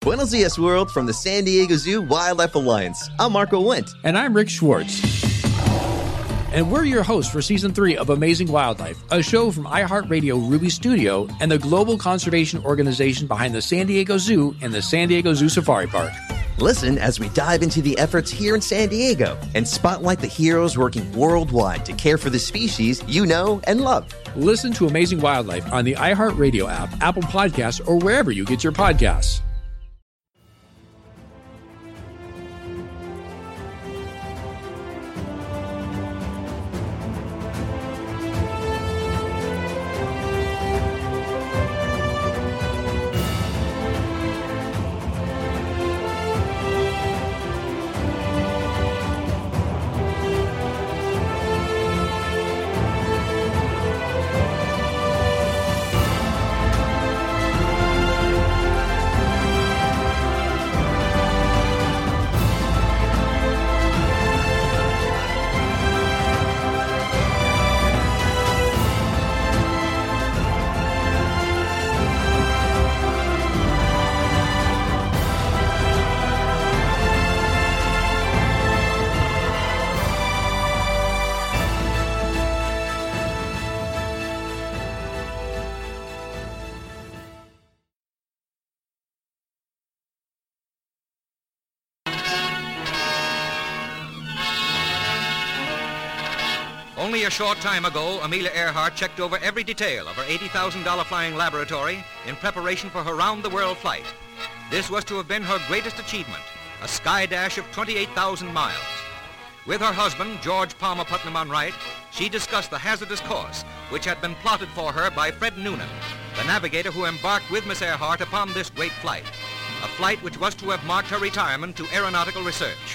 Buenos dias, world, from the San Diego Zoo Wildlife Alliance. I'm Marco Wendt. And I'm Rick Schwartz. And we're your hosts for Season 3 of Amazing Wildlife, a show from iHeartRadio Ruby Studio and the global conservation organization behind the San Diego Zoo and the San Diego Zoo Safari Park. Listen as we dive into the efforts here in San Diego and spotlight the heroes working worldwide to care for the species you know and love. Listen to Amazing Wildlife on the iHeartRadio app, Apple Podcasts, or wherever you get your podcasts. Only a short time ago, Amelia Earhart checked over every detail of her $80,000 flying laboratory in preparation for her round-the-world flight. This was to have been her greatest achievement, a sky dash of 28,000 miles. With her husband, George Palmer Putnam on right, she discussed the hazardous course which had been plotted for her by Fred Noonan, the navigator who embarked with Miss Earhart upon this great flight, a flight which was to have marked her retirement to aeronautical research.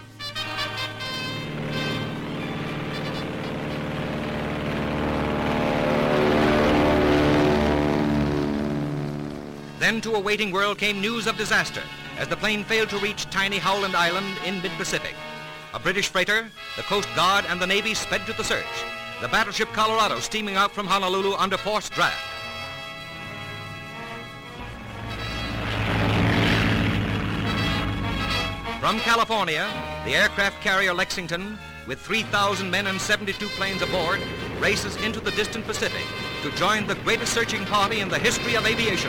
Then to a waiting world came news of disaster as the plane failed to reach tiny Howland Island in mid-Pacific. A British freighter, the Coast Guard, and the Navy sped to the search, the battleship Colorado steaming out from Honolulu under forced draft. From California, the aircraft carrier Lexington, with 3,000 men and 72 planes aboard, races into the distant Pacific to join the greatest searching party in the history of aviation.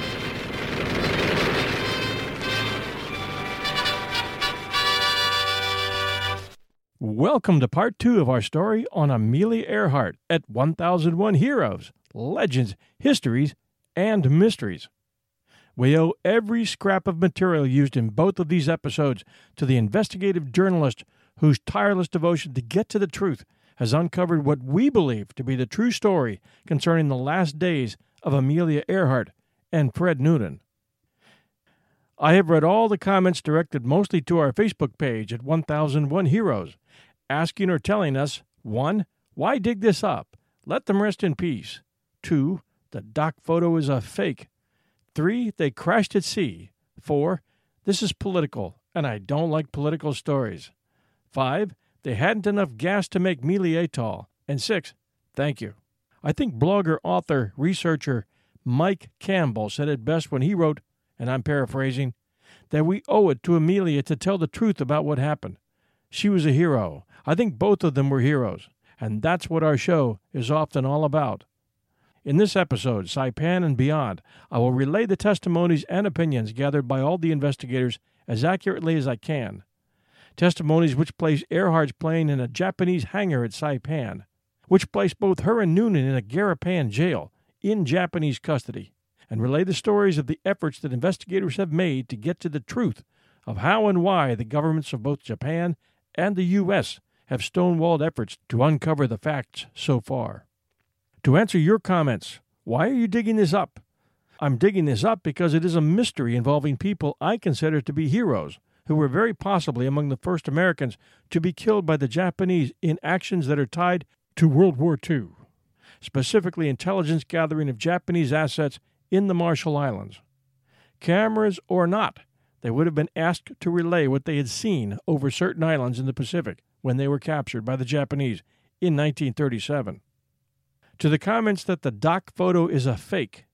Welcome to part 2 of our story on Amelia Earhart at 1001 Heroes, Legends, Histories, and Mysteries. We owe every scrap of material used in both of these episodes to the investigative journalist whose tireless devotion to get to the truth has uncovered what we believe to be the true story concerning the last days of Amelia Earhart and Fred Noonan. I have read all the comments directed mostly to our Facebook page at 1001 Heroes, asking or telling us, 1. Why dig this up? Let them rest in peace. 2. The doc photo is a fake. 3. They crashed at sea. 4. This is political, and I don't like political stories. 5. They hadn't enough gas to make Mealy Atoll. And 6. Thank you. I think blogger, author, researcher Mike Campbell said it best when he wrote, and I'm paraphrasing, that we owe it to Amelia to tell the truth about what happened. She was a hero. I think both of them were heroes, and that's what our show is often all about. In this episode, Saipan and Beyond, I will relay the testimonies and opinions gathered by all the investigators as accurately as I can. Testimonies which place Earhart's plane in a Japanese hangar at Saipan, which place both her and Noonan in a Garapan jail in Japanese custody, and relay the stories of the efforts that investigators have made to get to the truth of how and why the governments of both Japan and the U.S. have stonewalled efforts to uncover the facts so far. To answer your comments, why are you digging this up? I'm digging this up because it is a mystery involving people I consider to be heroes, who were very possibly among the first Americans to be killed by the Japanese in actions that are tied to World War II, specifically intelligence gathering of Japanese assets in the Marshall Islands. Cameras or not, they would have been asked to relay what they had seen over certain islands in the Pacific when they were captured by the Japanese in 1937. To the comments that the doc photo is a fake,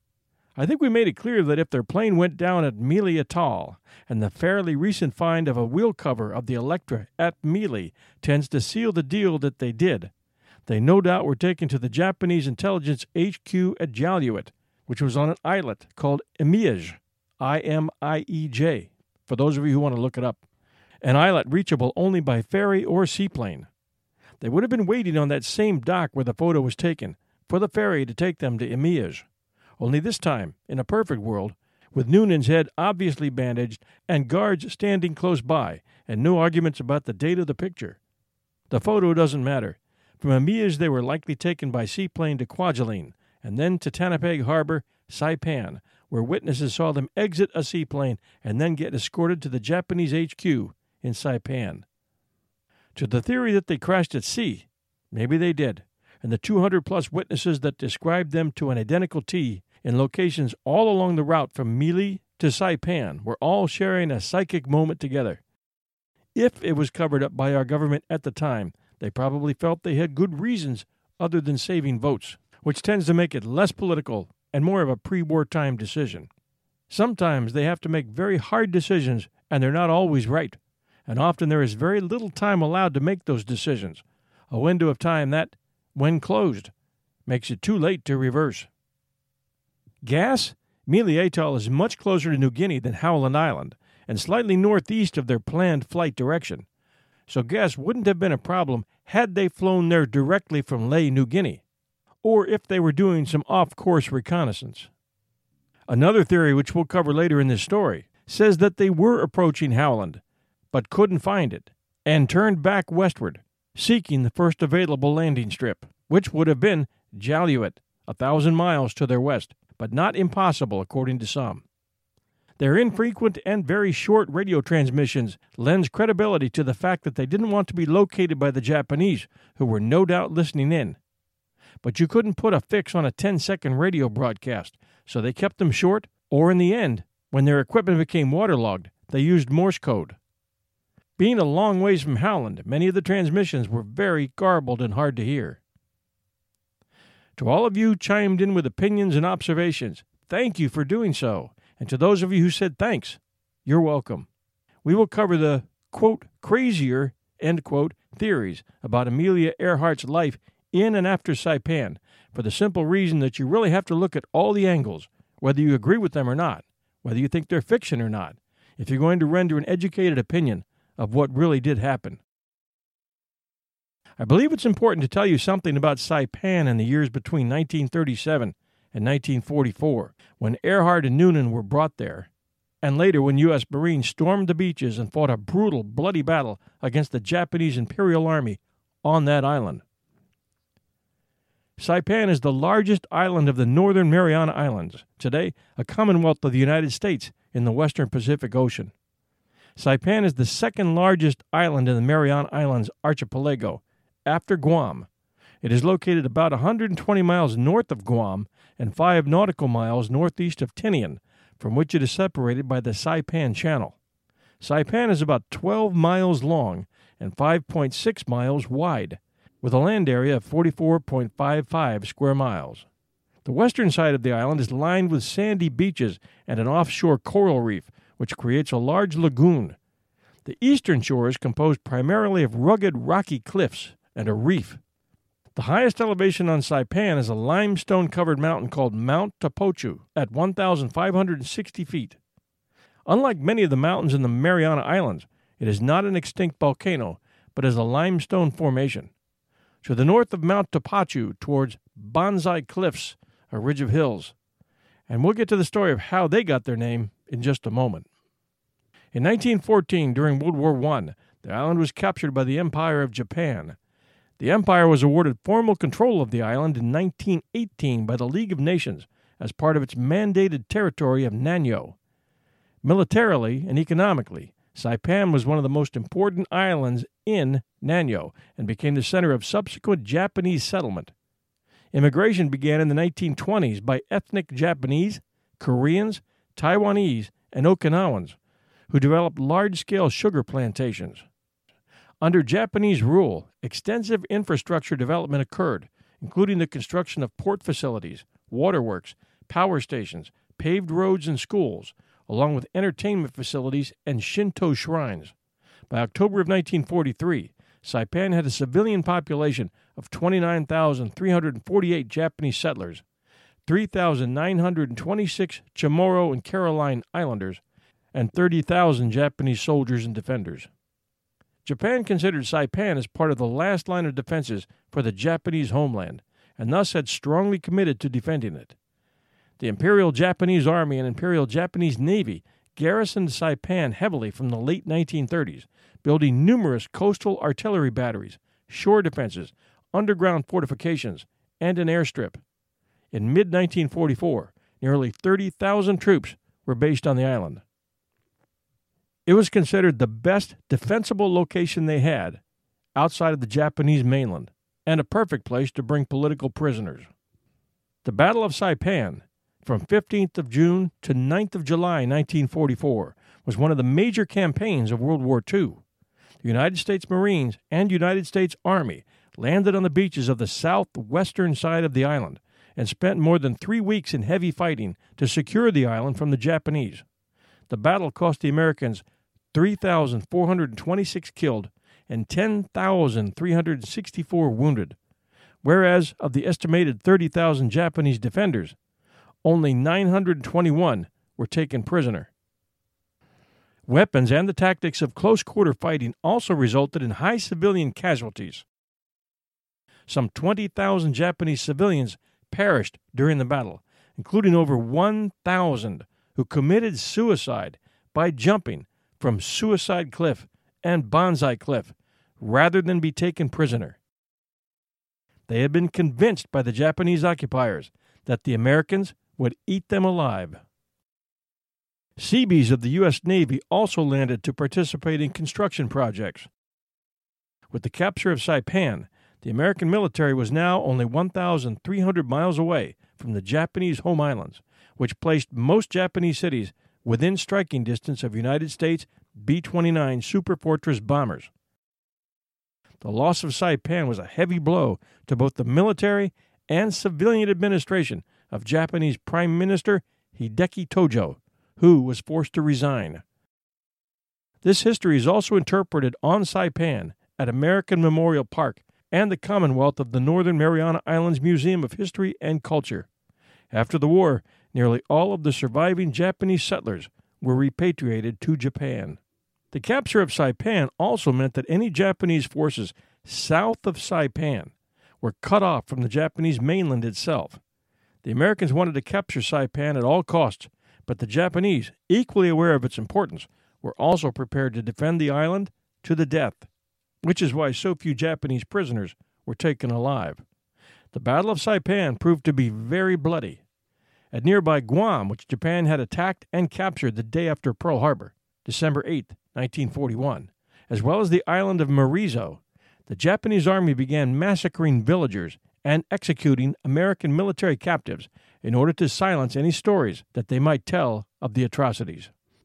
I think we made it clear that if their plane went down at Mealy Atoll, and the fairly recent find of a wheel cover of the Electra at Mealy tends to seal the deal that they did, they no doubt were taken to the Japanese intelligence HQ at Jaluit, which was on an islet called Imieej, I-M-I-E-J, for those of you who want to look it up, an islet reachable only by ferry or seaplane. They would have been waiting on that same dock where the photo was taken for the ferry to take them to Imieej. Only this time, in a perfect world, with Noonan's head obviously bandaged and guards standing close by, and no arguments about the date of the picture. The photo doesn't matter. From Imieej they were likely taken by seaplane to Kwajalein, and then to Tanapeg Harbor, Saipan, where witnesses saw them exit a seaplane and then get escorted to the Japanese HQ in Saipan. To the theory that they crashed at sea, maybe they did, and the 200-plus witnesses that described them to an identical T in locations all along the route from Mealy to Saipan were all sharing a psychic moment together. If it was covered up by our government at the time, they probably felt they had good reasons other than saving votes, which tends to make it less political and more of a pre-wartime decision. Sometimes they have to make very hard decisions, and they're not always right, and often there is very little time allowed to make those decisions, a window of time that, when closed, makes it too late to reverse. Gas? Mealy Atoll is much closer to New Guinea than Howland Island, and slightly northeast of their planned flight direction, so gas wouldn't have been a problem had they flown there directly from Lae, New Guinea, or if they were doing some off-course reconnaissance. Another theory, which we'll cover later in this story, says that they were approaching Howland, but couldn't find it, and turned back westward, seeking the first available landing strip, which would have been Jaluit, 1,000 miles to their west, but not impossible according to some. Their infrequent and very short radio transmissions lends credibility to the fact that they didn't want to be located by the Japanese, who were no doubt listening in. But you couldn't put a fix on a 10-second radio broadcast, so they kept them short, or in the end, when their equipment became waterlogged, they used Morse code. Being a long ways from Howland, many of the transmissions were very garbled and hard to hear. To all of you chimed in with opinions and observations, thank you for doing so. And to those of you who said thanks, you're welcome. We will cover the, quote, crazier, end quote, theories about Amelia Earhart's life in and after Saipan, for the simple reason that you really have to look at all the angles, whether you agree with them or not, whether you think they're fiction or not, if you're going to render an educated opinion of what really did happen. I believe it's important to tell you something about Saipan in the years between 1937 and 1944, when Earhart and Noonan were brought there, and later when U.S. Marines stormed the beaches and fought a brutal, bloody battle against the Japanese Imperial Army on that island. Saipan is the largest island of the Northern Mariana Islands, today a Commonwealth of the United States in the western Pacific Ocean. Saipan is the second largest island in the Mariana Islands archipelago, after Guam. It is located about 120 miles north of Guam and 5 nautical miles northeast of Tinian, from which it is separated by the Saipan Channel. Saipan is about 12 miles long and 5.6 miles wide, with a land area of 44.55 square miles. The western side of the island is lined with sandy beaches and an offshore coral reef, which creates a large lagoon. The eastern shore is composed primarily of rugged rocky cliffs and a reef. The highest elevation on Saipan is a limestone-covered mountain called Mount Tapochu at 1,560 feet. Unlike many of the mountains in the Mariana Islands, it is not an extinct volcano, but is a limestone formation. To the north of Mount Tapochu, towards Bonsai Cliffs, a ridge of hills. And we'll get to the story of how they got their name in just a moment. In 1914, during World War I, the island was captured by the Empire of Japan. The empire was awarded formal control of the island in 1918 by the League of Nations as part of its mandated territory of Nanyo. Militarily and economically, Saipan was one of the most important islands in Nanyo and became the center of subsequent Japanese settlement. Immigration began in the 1920s by ethnic Japanese, Koreans, Taiwanese, and Okinawans, who developed large-scale sugar plantations. Under Japanese rule, extensive infrastructure development occurred, including the construction of port facilities, waterworks, power stations, paved roads and schools, along with entertainment facilities and Shinto shrines. By October of 1943, Saipan had a civilian population of 29,348 Japanese settlers, 3,926 Chamorro and Caroline Islanders, and 30,000 Japanese soldiers and defenders. Japan considered Saipan as part of the last line of defenses for the Japanese homeland, and thus had strongly committed to defending it. The Imperial Japanese Army and Imperial Japanese Navy garrisoned Saipan heavily from the late 1930s, building numerous coastal artillery batteries, shore defenses, underground fortifications, and an airstrip. In mid-1944, nearly 30,000 troops were based on the island. It was considered the best defensible location they had outside of the Japanese mainland, and a perfect place to bring political prisoners. The Battle of Saipan, from 15th of June to 9th of July 1944, was one of the major campaigns of World War II. The United States Marines and United States Army landed on the beaches of the southwestern side of the island and spent more than 3 weeks in heavy fighting to secure the island from the Japanese. The battle cost the Americans 3,426 killed and 10,364 wounded, whereas of the estimated 30,000 Japanese defenders, only 921 were taken prisoner. Weapons and the tactics of close-quarter fighting also resulted in high civilian casualties. Some 20,000 Japanese civilians perished during the battle, including over 1,000 who committed suicide by jumping from Suicide Cliff and Banzai Cliff rather than be taken prisoner. They had been convinced by the Japanese occupiers that the Americans would eat them alive. Seabees of the U.S. Navy also landed to participate in construction projects. With the capture of Saipan, the American military was now only 1,300 miles away from the Japanese home islands, which placed most Japanese cities within striking distance of United States B-29 Superfortress bombers. The loss of Saipan was a heavy blow to both the military and civilian administration of Japanese Prime Minister Hideki Tojo, who was forced to resign. This history is also interpreted on Saipan at American Memorial Park and the Commonwealth of the Northern Mariana Islands Museum of History and Culture. After the war, nearly all of the surviving Japanese settlers were repatriated to Japan. The capture of Saipan also meant that any Japanese forces south of Saipan were cut off from the Japanese mainland itself. The Americans wanted to capture Saipan at all costs, but the Japanese, equally aware of its importance, were also prepared to defend the island to the death, which is why so few Japanese prisoners were taken alive. The Battle of Saipan proved to be very bloody. At nearby Guam, which Japan had attacked and captured the day after Pearl Harbor, December 8, 1941, as well as the island of Marizo, the Japanese army began massacring villagers and executing American military captives in order to silence any stories that they might tell of the atrocities.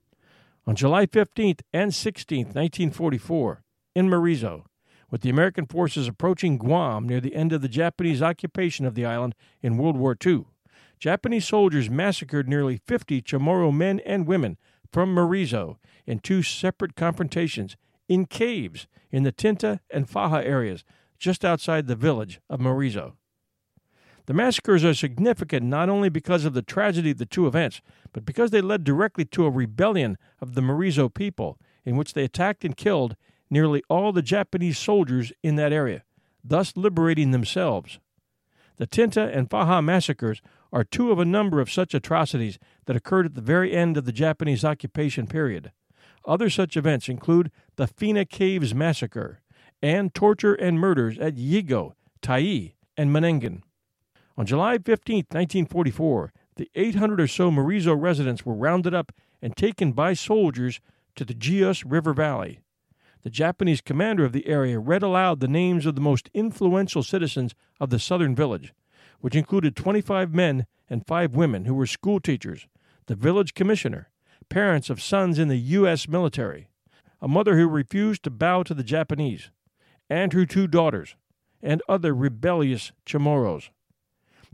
On July 15th and 16th, 1944, in Marizo, with the American forces approaching Guam near the end of the Japanese occupation of the island in World War II, Japanese soldiers massacred nearly 50 Chamorro men and women from Marizo in 2 separate confrontations in caves in the Tinta and Faja areas just outside the village of Marizo. The massacres are significant not only because of the tragedy of the 2 events, but because they led directly to a rebellion of the Marizo people in which they attacked and killed nearly all the Japanese soldiers in that area, thus liberating themselves. The Tinta and Faja massacres are 2 of a number of such atrocities that occurred at the very end of the Japanese occupation period. Other such events include the Fina Caves massacre and torture and murders at Yigo, Tai, and Menengan. On July 15, 1944, the 800 or so Marizo residents were rounded up and taken by soldiers to the Jios River Valley. The Japanese commander of the area read aloud the names of the most influential citizens of the southern village, which included 25 men and 5 women who were school teachers, the village commissioner, parents of sons in the U.S. military, a mother who refused to bow to the Japanese, and her 2 daughters, and other rebellious Chamorros.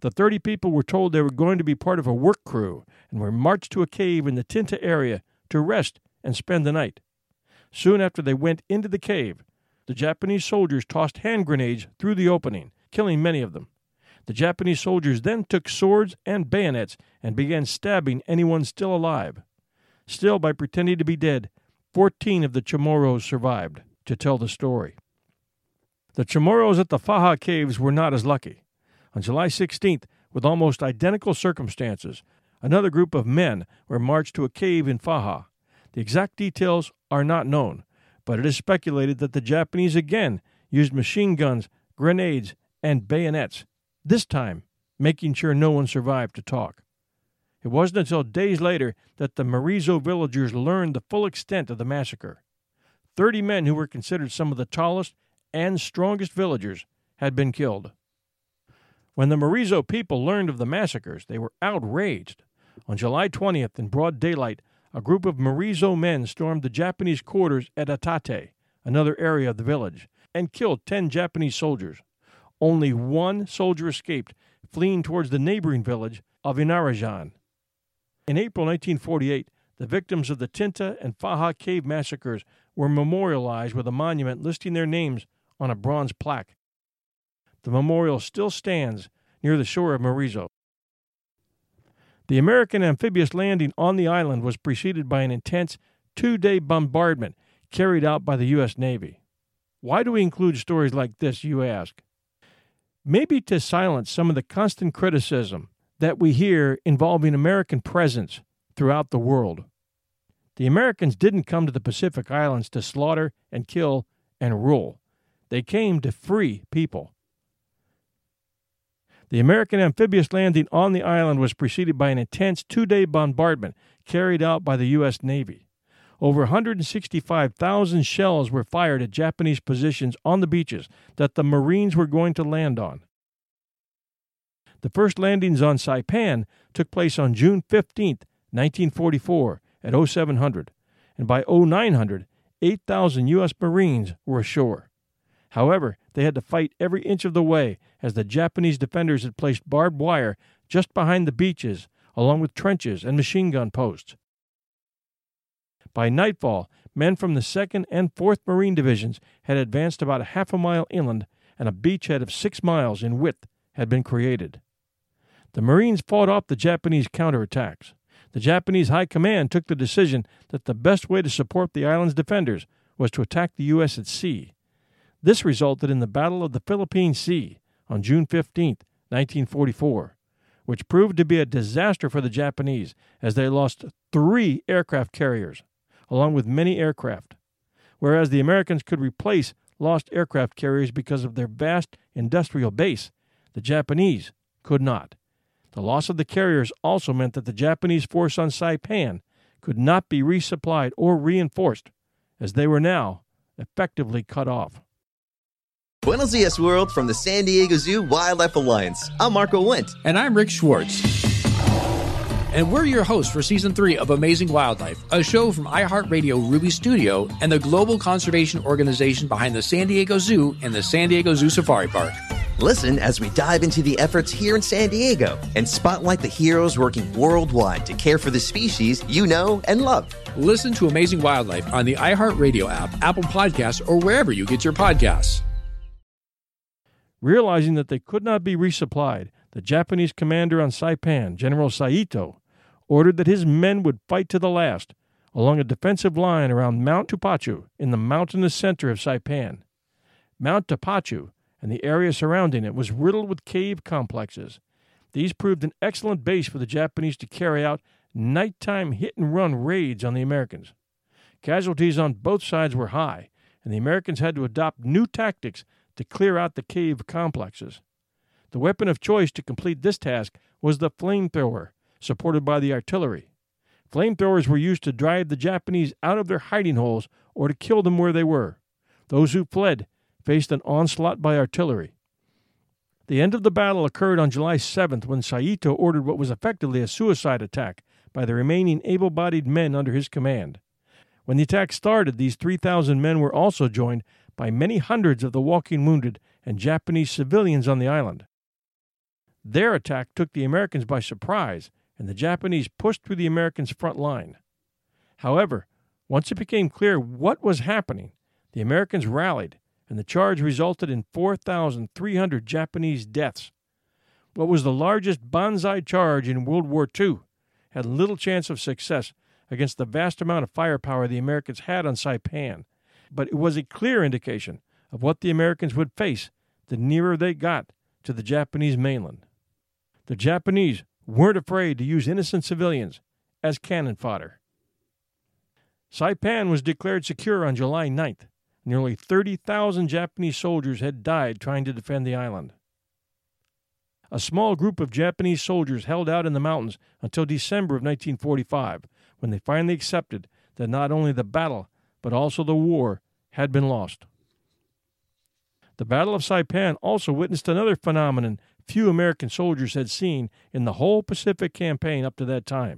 The 30 people were told they were going to be part of a work crew and were marched to a cave in the Tinta area to rest and spend the night. Soon after they went into the cave, the Japanese soldiers tossed hand grenades through the opening, killing many of them. The Japanese soldiers then took swords and bayonets and began stabbing anyone still alive. Still, by pretending to be dead, 14 of the Chamorros survived to tell the story. The Chamorros at the Faja Caves were not as lucky. On July 16th, with almost identical circumstances, another group of men were marched to a cave in Faja. The exact details are not known, but it is speculated that the Japanese again used machine guns, grenades, and bayonets, this time making sure no one survived to talk. It wasn't until days later that the Marizo villagers learned the full extent of the massacre. 30 men who were considered some of the tallest and strongest villagers had been killed. When the Marizo people learned of the massacres, they were outraged. On July 20th, in broad daylight, a group of Marizo men stormed the Japanese quarters at Atate, another area of the village, and killed 10 Japanese soldiers. Only one soldier escaped, fleeing towards the neighboring village of Inarajan. In April 1948, the victims of the Tinta and Faja cave massacres were memorialized with a monument listing their names on a bronze plaque. The memorial still stands near the shore of Marizo. The American amphibious landing on the island was preceded by an intense 2-day bombardment carried out by the U.S. Navy. Why do we include stories like this, you ask? Maybe to silence some of the constant criticism that we hear involving American presence throughout the world. The Americans didn't come to the Pacific Islands to slaughter and kill and rule. They came to free people. The American amphibious landing on the island was preceded by an intense 2-day bombardment carried out by the U.S. Navy. Over 165,000 shells were fired at Japanese positions on the beaches that the Marines were going to land on. The first landings on Saipan took place on June 15, 1944, at 0700, and by 0900, 8,000 U.S. Marines were ashore. However, they had to fight every inch of the way as the Japanese defenders had placed barbed wire just behind the beaches, along with trenches and machine gun posts. By nightfall, men from the 2nd and 4th Marine Divisions had advanced about a half a mile inland, and a beachhead of 6 miles in width had been created. The Marines fought off the Japanese counterattacks. The Japanese High Command took the decision that the best way to support the island's defenders was to attack the U.S. at sea. This resulted in the Battle of the Philippine Sea on June 15, 1944, which proved to be a disaster for the Japanese as they lost 3 aircraft carriers, along with many aircraft, whereas the Americans could replace lost aircraft carriers because of their vast industrial base. The Japanese could not. The loss of the carriers also meant that the Japanese force on Saipan could not be resupplied or reinforced, as they were now effectively cut off. Buenos Dias, world, from the San Diego Zoo Wildlife Alliance. I'm Marco Wendt. And I'm Rick Schwartz. And we're your hosts for Season 3 of Amazing Wildlife, a show from iHeartRadio Ruby Studio and the global conservation organization behind the San Diego Zoo and the San Diego Zoo Safari Park. Listen as we dive into the efforts here in San Diego and spotlight the heroes working worldwide to care for the species you know and love. Listen to Amazing Wildlife on the iHeartRadio app, Apple Podcasts, or wherever you get your podcasts. Realizing that they could not be resupplied, the Japanese commander on Saipan, General Saito, ordered that his men would fight to the last along a defensive line around Mount Tupachu in the mountainous center of Saipan. Mount Tupachu and the area surrounding it was riddled with cave complexes. These proved an excellent base for the Japanese to carry out nighttime hit-and-run raids on the Americans. Casualties on both sides were high, and the Americans had to adopt new tactics to clear out the cave complexes. The weapon of choice to complete this task was the flamethrower, supported by the artillery. Flamethrowers were used to drive the Japanese out of their hiding holes or to kill them where they were. Those who fled faced an onslaught by artillery. The end of the battle occurred on July 7th when Saito ordered what was effectively a suicide attack by the remaining able-bodied men under his command. When the attack started, these 3,000 men were also joined by many hundreds of the walking wounded and Japanese civilians on the island. Their attack took the Americans by surprise, and the Japanese pushed through the Americans' front line. However, once it became clear what was happening, the Americans rallied, and the charge resulted in 4,300 Japanese deaths. What was the largest banzai charge in World War II had little chance of success against the vast amount of firepower the Americans had on Saipan, but it was a clear indication of what the Americans would face the nearer they got to the Japanese mainland. The Japanese weren't afraid to use innocent civilians as cannon fodder. Saipan was declared secure on July 9th. Nearly 30,000 Japanese soldiers had died trying to defend the island. A small group of Japanese soldiers held out in the mountains until December of 1945, when they finally accepted that not only the battle, but also the war, had been lost. The Battle of Saipan also witnessed another phenomenon few American soldiers had seen in the whole Pacific campaign up to that time.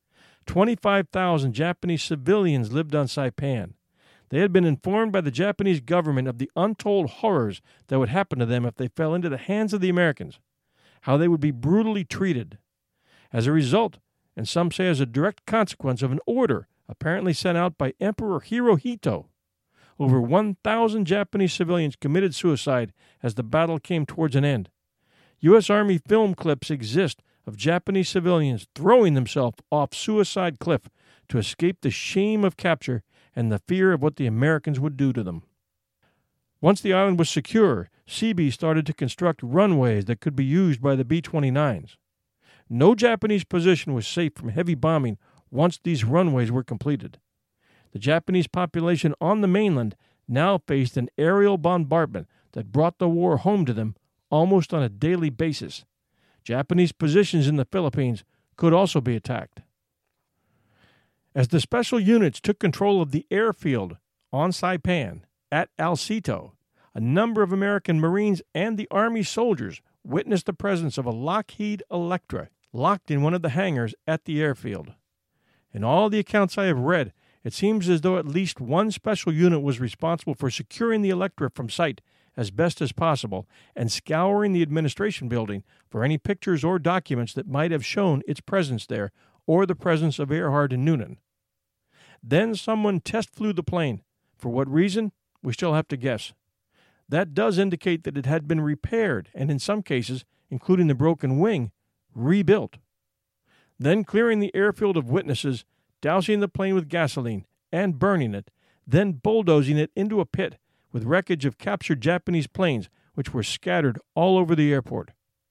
25,000 Japanese civilians lived on Saipan. They had been informed by the Japanese government of the untold horrors that would happen to them if they fell into the hands of the Americans, how they would be brutally treated. As a result, and some say as a direct consequence of an order apparently sent out by Emperor Hirohito, over 1,000 Japanese civilians committed suicide as the battle came towards an end. U.S. Army film clips exist of Japanese civilians throwing themselves off Suicide Cliff to escape the shame of capture and the fear of what the Americans would do to them. Once the island was secure, Seabee started to construct runways that could be used by the B-29s. No Japanese position was safe from heavy bombing once these runways were completed. The Japanese population on the mainland now faced an aerial bombardment that brought the war home to them almost on a daily basis. Japanese positions in the Philippines could also be attacked. As the special units took control of the airfield on Saipan at Alcito, a number of American Marines and the Army soldiers witnessed the presence of a Lockheed Electra locked in one of the hangars at the airfield. In all the accounts I have read, it seems as though at least one special unit was responsible for securing the Electra from sight as best as possible and scouring the administration building for any pictures or documents that might have shown its presence there or the presence of Earhart and Noonan. Then someone test flew the plane. For what reason? We still have to guess. That does indicate that it had been repaired and in some cases, including the broken wing, rebuilt. Then clearing the airfield of witnesses, dousing the plane with gasoline and burning it, then bulldozing it into a pit with wreckage of captured Japanese planes which were scattered all over the airport.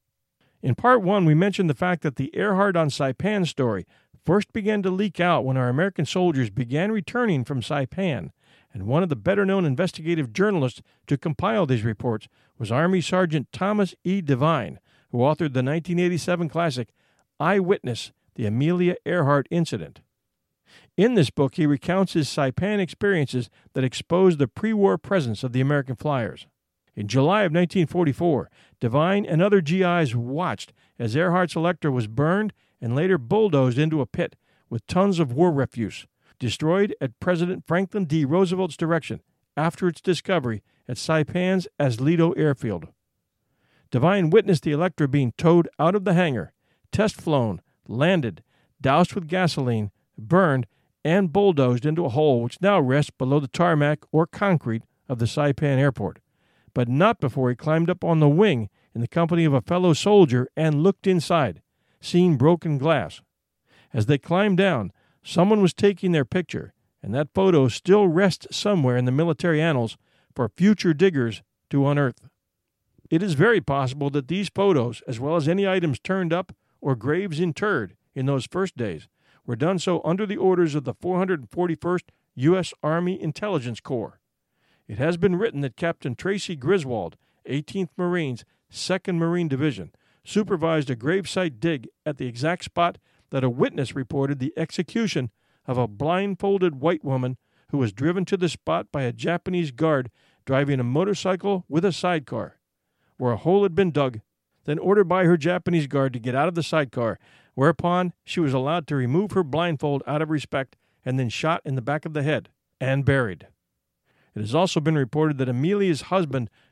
In Part 1, we mentioned the fact that the Earhart on Saipan story first began to leak out when our American soldiers began returning from Saipan, and one of the better-known investigative journalists to compile these reports was Army Sergeant Thomas E. Devine, who authored the 1987 classic Eyewitness, the Amelia Earhart Incident. In this book, he recounts his Saipan experiences that exposed the pre-war presence of the American flyers. In July of 1944, Devine and other GIs watched as Earhart's Electra was burned and later bulldozed into a pit with tons of war refuse, destroyed at President Franklin D. Roosevelt's direction after its discovery at Saipan's Aslito Airfield. Devine witnessed the Electra being towed out of the hangar, test flown, landed, doused with gasoline, burned, and bulldozed into a hole which now rests below the tarmac or concrete of the Saipan airport, but not before he climbed up on the wing in the company of a fellow soldier and looked inside, seeing broken glass. As they climbed down, someone was taking their picture, and that photo still rests somewhere in the military annals for future diggers to unearth. It is very possible that these photos, as well as any items turned up or graves interred in those first days, were done so under the orders of the 441st U.S. Army Intelligence Corps. It has been written that Captain Tracy Griswold, 18th Marines, 2nd Marine Division, supervised a gravesite dig at the exact spot that a witness reported the execution of a blindfolded white woman who was driven to the spot by a Japanese guard driving a motorcycle with a sidecar, where a hole had been dug, then ordered by her Japanese guard to get out of the sidecar, whereupon she was allowed to remove her blindfold out of respect and then shot in the back of the head and buried. It has also been reported that Amelia's husband,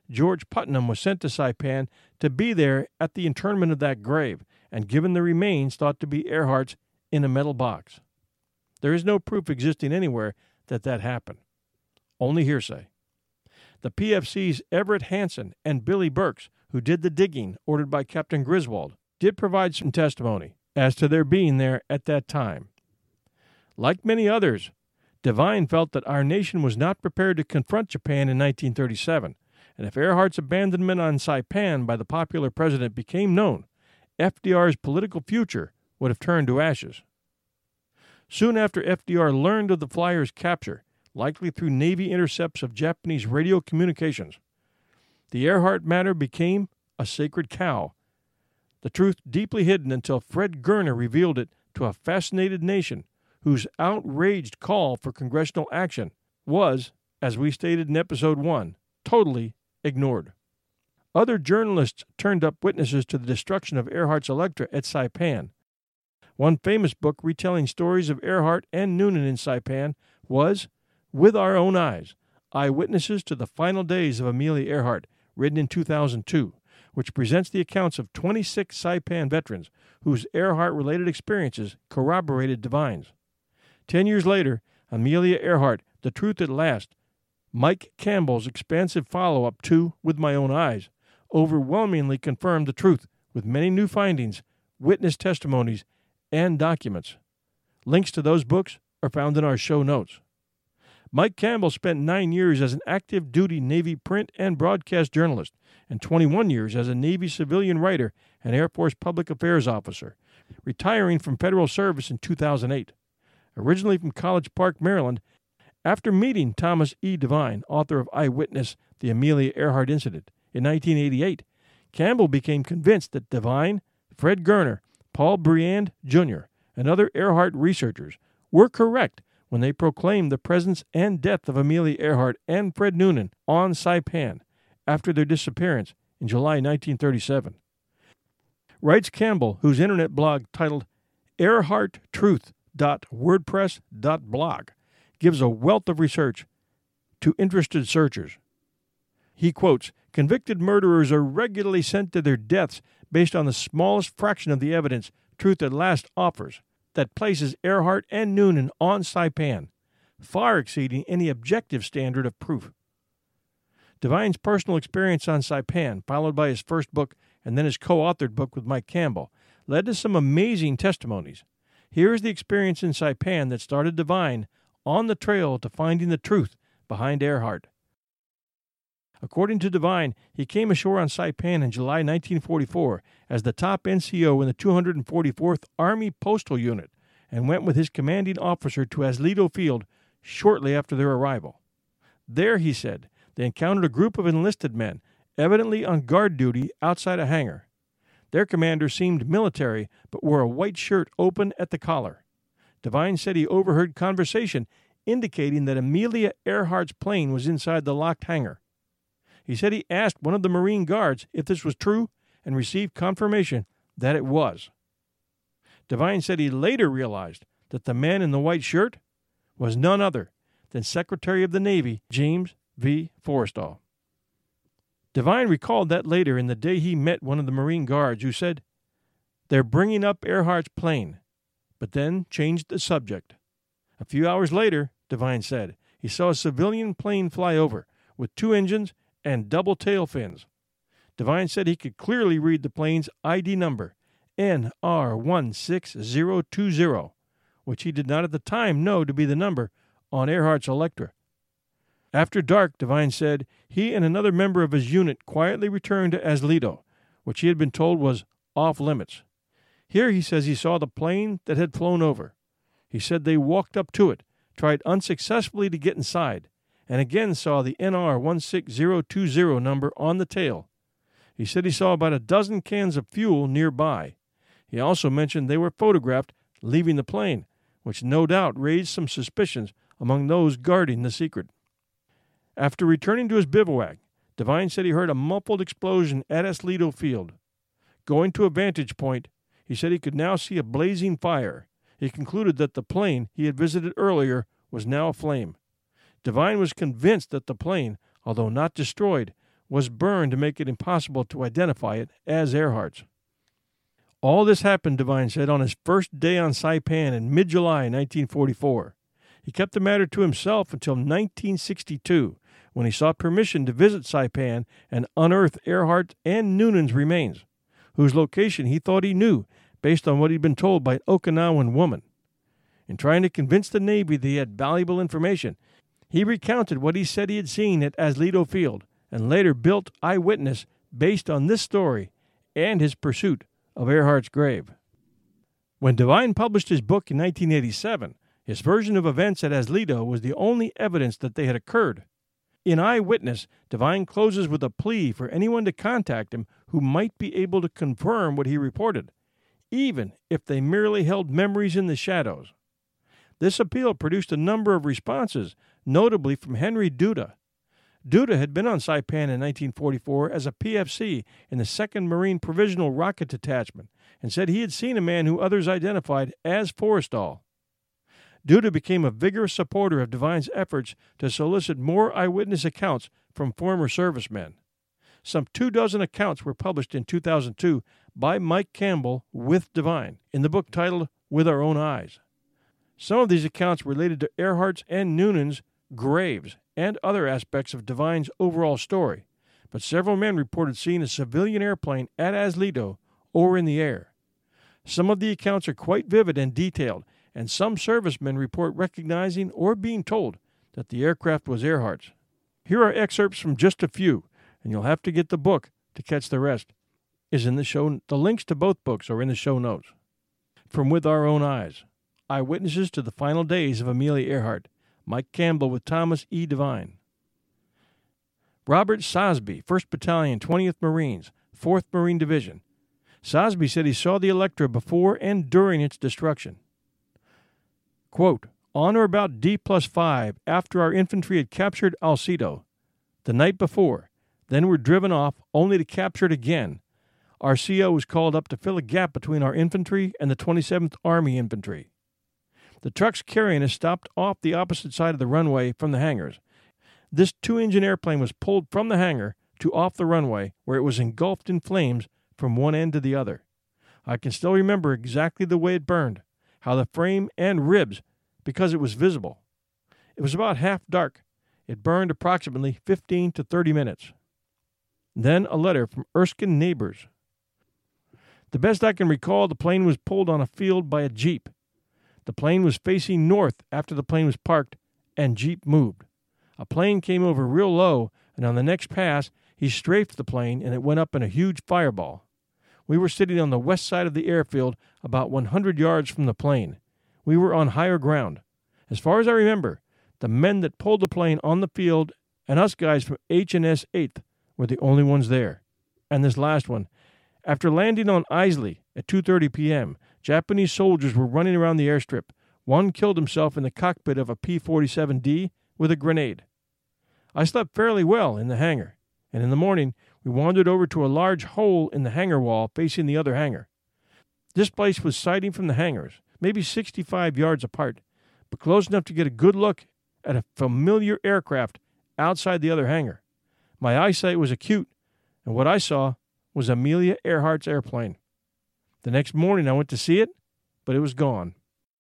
George Putnam was sent to Saipan to be there at the interment of that grave and given the remains thought to be Earhart's in a metal box. There is no proof existing anywhere that happened. Only hearsay. The PFC's Everett Hansen and Billy Burks, who did the digging ordered by Captain Griswold, did provide some testimony as to their being there at that time. Like many others, Devine felt that our nation was not prepared to confront Japan in 1937, and if Earhart's abandonment on Saipan by the popular president became known, FDR's political future would have turned to ashes. Soon after FDR learned of the flyer's capture, likely through Navy intercepts of Japanese radio communications, the Earhart matter became a sacred cow, the truth deeply hidden until Fred Gerner revealed it to a fascinated nation whose outraged call for congressional action was, as we stated in Episode 1, totally ignored. Other journalists turned up witnesses to the destruction of Earhart's Electra at Saipan. One famous book retelling stories of Earhart and Noonan in Saipan was With Our Own Eyes, Eyewitnesses to the Final Days of Amelia Earhart, written in 2002, which presents the accounts of 26 Saipan veterans whose Earhart-related experiences corroborated Devine's. 10 years later, Amelia Earhart, The Truth at Last, Mike Campbell's expansive follow-up to With My Own Eyes, overwhelmingly confirmed the truth with many new findings, witness testimonies, and documents. Links to those books are found in our show notes. Mike Campbell spent 9 years as an active-duty Navy print and broadcast journalist and 21 years as a Navy civilian writer and Air Force public affairs officer, retiring from federal service in 2008. Originally from College Park, Maryland, after meeting Thomas E. Devine, author of Eyewitness, The Amelia Earhart Incident, in 1988, Campbell became convinced that Devine, Fred Gerner, Paul Briand, Jr., and other Earhart researchers were correct when they proclaimed the presence and death of Amelia Earhart and Fred Noonan on Saipan after their disappearance in July 1937. Writes Campbell, whose internet blog titled earharttruth.wordpress.blog gives a wealth of research to interested searchers. He quotes, "Convicted murderers are regularly sent to their deaths based on the smallest fraction of the evidence Truth at Last offers that places Earhart and Noonan on Saipan, far exceeding any objective standard of proof." Devine's personal experience on Saipan, followed by his first book and then his co-authored book with Mike Campbell, led to some amazing testimonies. Here is the experience in Saipan that started Devine on the trail to finding the truth behind Earhart. According to Devine, he came ashore on Saipan in July 1944 as the top NCO in the 244th Army Postal Unit and went with his commanding officer to Asleto Field shortly after their arrival. There, he said, they encountered a group of enlisted men, evidently on guard duty outside a hangar. Their commander seemed military, but wore a white shirt open at the collar. Devine said he overheard conversation indicating that Amelia Earhart's plane was inside the locked hangar. He said he asked one of the Marine guards if this was true and received confirmation that it was. Devine said he later realized that the man in the white shirt was none other than Secretary of the Navy James V. Forrestal. Devine recalled that later in the day he met one of the Marine guards who said, "They're bringing up Earhart's plane," but then changed the subject. A few hours later, Devine said, he saw a civilian plane fly over with 2 engines and double tail fins. Devine said he could clearly read the plane's ID number, NR16020, which he did not at the time know to be the number on Earhart's Electra. After dark, Devine said, he and another member of his unit quietly returned to Asleto, which he had been told was off limits. Here he says he saw the plane that had flown over. He said they walked up to it, tried unsuccessfully to get inside, and again saw the NR16020 number on the tail. He said he saw about a dozen cans of fuel nearby. He also mentioned they were photographed leaving the plane, which no doubt raised some suspicions among those guarding the secret. After returning to his bivouac, Devine said he heard a muffled explosion at Asleto Field. Going to a vantage point, he said he could now see a blazing fire. He concluded that the plane he had visited earlier was now aflame. Devine was convinced that the plane, although not destroyed, was burned to make it impossible to identify it as Earhart's. All this happened, Devine said, on his first day on Saipan in mid-July 1944. He kept the matter to himself until 1962, when he sought permission to visit Saipan and unearth Earhart and Noonan's remains, whose location he thought he knew based on what he'd been told by an Okinawan woman. In trying to convince the Navy that he had valuable information, he recounted what he said he had seen at Asleto Field and later built Eyewitness based on this story and his pursuit of Earhart's grave. When Devine published his book in 1987, his version of events at Asleto was the only evidence that they had occurred. In Eyewitness, Devine closes with a plea for anyone to contact him who might be able to confirm what he reported, even if they merely held memories in the shadows. This appeal produced a number of responses, notably from Henry Duda. Duda had been on Saipan in 1944 as a PFC in the 2nd Marine Provisional Rocket Detachment and said he had seen a man who others identified as Forrestal. Duda became a vigorous supporter of Devine's efforts to solicit more eyewitness accounts from former servicemen. Some 24 accounts were published in 2002 by Mike Campbell with Devine in the book titled With Our Own Eyes. Some of these accounts related to Earhart's and Noonan's graves and other aspects of Devine's overall story, but several men reported seeing a civilian airplane at Asleto or in the air. Some of the accounts are quite vivid and detailed, and some servicemen report recognizing or being told that the aircraft was Earhart's. Here are excerpts from just a few, and you'll have to get the book to catch the rest. The links to both books are in the show notes. From With Our Own Eyes, Eyewitnesses to the Final Days of Amelia Earhart, Mike Campbell with Thomas E. Devine. Robert Sosby, 1st Battalion, 20th Marines, 4th Marine Division. Sosby said he saw the Electra before and during its destruction. Quote, on or about D+5 after our infantry had captured Alcedo. The night before, then were driven off only to capture it again. Our CO was called up to fill a gap between our infantry and the 27th Army Infantry. The trucks carrying us stopped off the opposite side of the runway from the hangars. This 2-engine airplane was pulled from the hangar to off the runway, where it was engulfed in flames from one end to the other. I can still remember exactly the way it burned, how the frame and ribs, because it was visible. It was about half dark. It burned approximately 15 to 30 minutes. Then a letter from Erskine Neighbors. The best I can recall, the plane was pulled on a field by a Jeep. The plane was facing north after the plane was parked, and Jeep moved. A plane came over real low, and on the next pass, he strafed the plane, and it went up in a huge fireball. We were sitting on the west side of the airfield, about 100 yards from the plane. We were on higher ground. As far as I remember, the men that pulled the plane on the field and us guys from H&S 8th were the only ones there. And this last one, after landing on Islay at 2:30 p.m., Japanese soldiers were running around the airstrip. One killed himself in the cockpit of a P-47D with a grenade. I slept fairly well in the hangar, and in the morning we wandered over to a large hole in the hangar wall facing the other hangar. This place was sighting from the hangars, maybe 65 yards apart, but close enough to get a good look at a familiar aircraft outside the other hangar. My eyesight was acute, and what I saw was Amelia Earhart's airplane. The next morning I went to see it, but it was gone.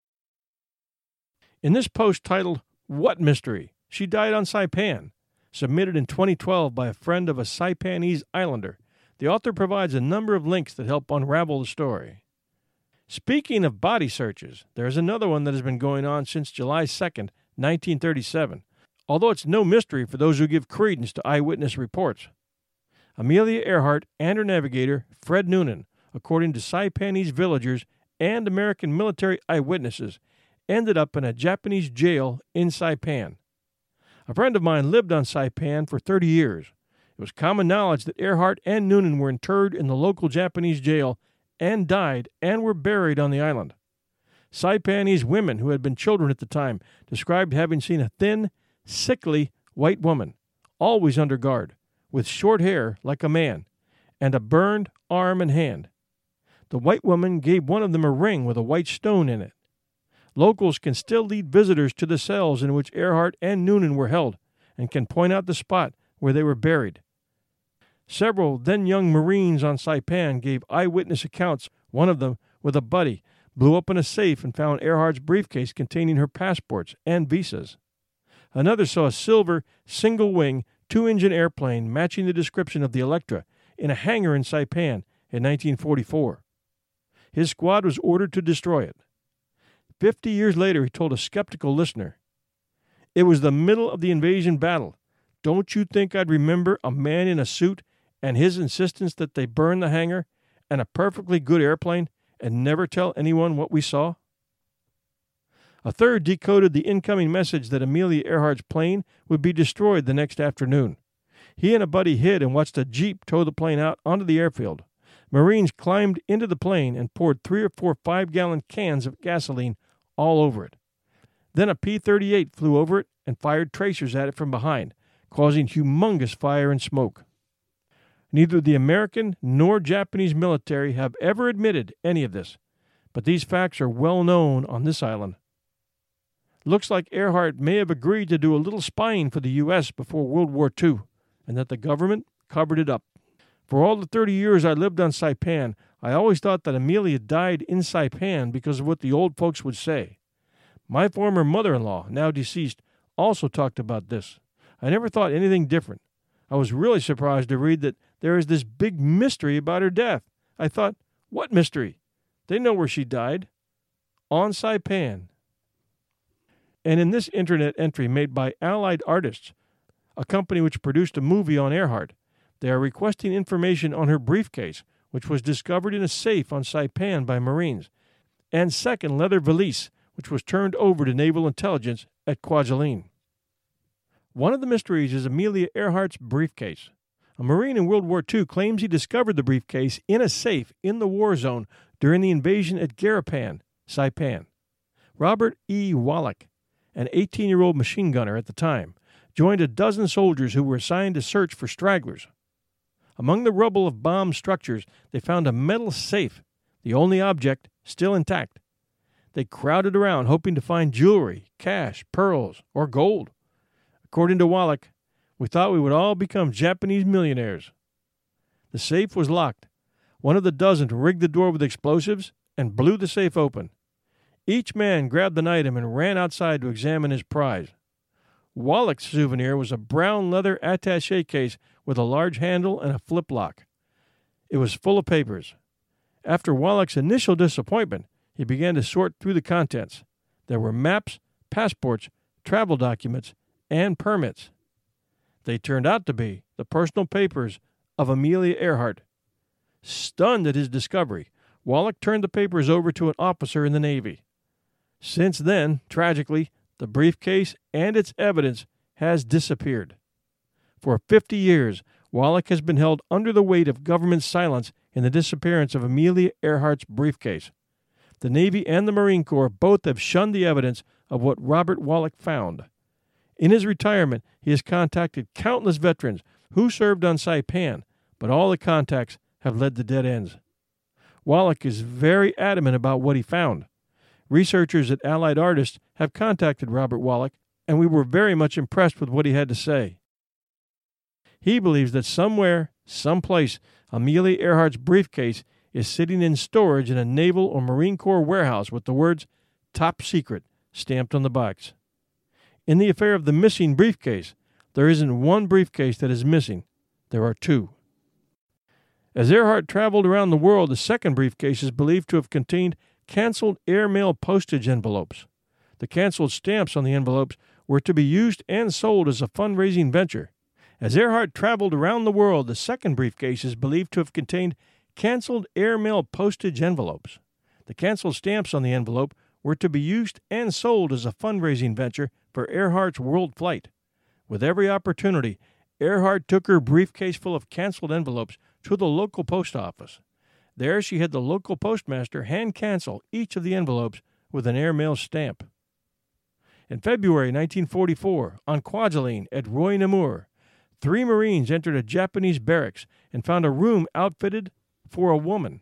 In this post titled, What Mystery? She Died on Saipan, submitted in 2012 by a friend of a Saipanese islander, the author provides a number of links that help unravel the story. Speaking of body searches, there is another one that has been going on since July 2nd, 1937, although it's no mystery for those who give credence to eyewitness reports. Amelia Earhart and her navigator, Fred Noonan, according to Saipanese villagers and American military eyewitnesses, ended up in a Japanese jail in Saipan. A friend of mine lived on Saipan for 30 years. It was common knowledge that Earhart and Noonan were interred in the local Japanese jail and died and were buried on the island. Saipanese women who had been children at the time described having seen a thin, sickly white woman, always under guard, with short hair like a man, and a burned arm and hand. The white woman gave one of them a ring with a white stone in it. Locals can still lead visitors to the cells in which Earhart and Noonan were held and can point out the spot where they were buried. Several then-young Marines on Saipan gave eyewitness accounts. One of them, with a buddy, blew open a safe and found Earhart's briefcase containing her passports and visas. Another saw a silver, single-wing, two-engine airplane matching the description of the Electra in a hangar in Saipan in 1944. His squad was ordered to destroy it. 50 years later, he told a skeptical listener, "It was the middle of the invasion battle. Don't you think I'd remember a man in a suit and his insistence that they burn the hangar and a perfectly good airplane and never tell anyone what we saw?" A third decoded the incoming message that Amelia Earhart's plane would be destroyed the next afternoon. He and a buddy hid and watched a Jeep tow the plane out onto the airfield. Marines climbed into the plane and poured 3 or 4 5-gallon cans of gasoline all over it. Then a P-38 flew over it and fired tracers at it from behind, causing humongous fire and smoke. Neither the American nor Japanese military have ever admitted any of this, but these facts are well known on this island. Looks like Earhart may have agreed to do a little spying for the U.S. before World War II, and that the government covered it up. For all the 30 years I lived on Saipan, I always thought that Amelia died in Saipan because of what the old folks would say. My former mother-in-law, now deceased, also talked about this. I never thought anything different. I was really surprised to read that there is this big mystery about her death. I thought, what mystery? They know where she died. On Saipan. And in this internet entry made by Allied Artists, a company which produced a movie on Earhart, they are requesting information on her briefcase, which was discovered in a safe on Saipan by Marines, and second leather valise, which was turned over to Naval Intelligence at Kwajalein. One of the mysteries is Amelia Earhart's briefcase. A Marine in World War II claims he discovered the briefcase in a safe in the war zone during the invasion at Garapan, Saipan. Robert E. Wallach, an 18-year-old machine gunner at the time, joined a dozen soldiers who were assigned to search for stragglers. Among the rubble of bombed structures, they found a metal safe, the only object still intact. They crowded around hoping to find jewelry, cash, pearls, or gold. According to Wallach, we thought we would all become Japanese millionaires. The safe was locked. One of the dozen rigged the door with explosives and blew the safe open. Each man grabbed an item and ran outside to examine his prize. Wallach's souvenir was a brown leather attaché case with a large handle and a flip lock. It was full of papers. After Wallach's initial disappointment, he began to sort through the contents. There were maps, passports, travel documents, and permits. They turned out to be the personal papers of Amelia Earhart. Stunned at his discovery, Wallach turned the papers over to an officer in the Navy. Since then, tragically, the briefcase and its evidence has disappeared. For 50 years, Wallach has been held under the weight of government silence in the disappearance of Amelia Earhart's briefcase. The Navy and the Marine Corps both have shunned the evidence of what Robert Wallach found. In his retirement, he has contacted countless veterans who served on Saipan, but all the contacts have led to dead ends. Wallach is very adamant about what he found. Researchers at Allied Artists have contacted Robert Wallach, and we were very much impressed with what he had to say. He believes that somewhere, someplace, Amelia Earhart's briefcase is sitting in storage in a Naval or Marine Corps warehouse with the words "Top Secret" stamped on the box. In the affair of the missing briefcase, there isn't one briefcase that is missing. There are two. As Earhart traveled around the world, the second briefcase is believed to have contained canceled airmail postage envelopes. The canceled stamps on the envelopes were to be used and sold as a fundraising venture. As Earhart traveled around the world, the second briefcase is believed to have contained canceled airmail postage envelopes. The canceled stamps on the envelope were to be used and sold as a fundraising venture for Earhart's world flight. With every opportunity, Earhart took her briefcase full of canceled envelopes to the local post office. There she had the local postmaster hand-cancel each of the envelopes with an airmail stamp. In February 1944, on Kwajalein at Roy Namur, 3 Marines entered a Japanese barracks and found a room outfitted for a woman.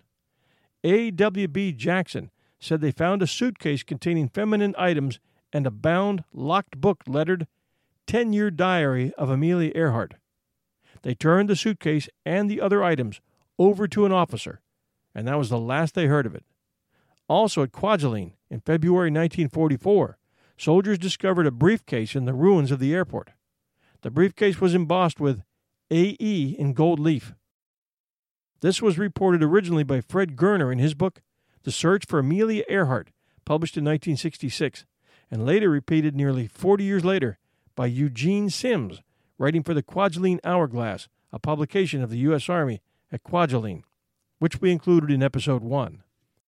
A.W.B. Jackson said they found a suitcase containing feminine items and a bound, locked book lettered 10-Year Diary of Amelia Earhart. They turned the suitcase and the other items over to an officer, and that was the last they heard of it. Also at Kwajalein, in February 1944, soldiers discovered a briefcase in the ruins of the airport. The briefcase was embossed with AE in gold leaf. This was reported originally by Fred Gerner in his book, The Search for Amelia Earhart, published in 1966, and later repeated nearly 40 years later by Eugene Sims, writing for the Kwajalein Hourglass, a publication of the U.S. Army at Kwajalein, which we included in Episode 1.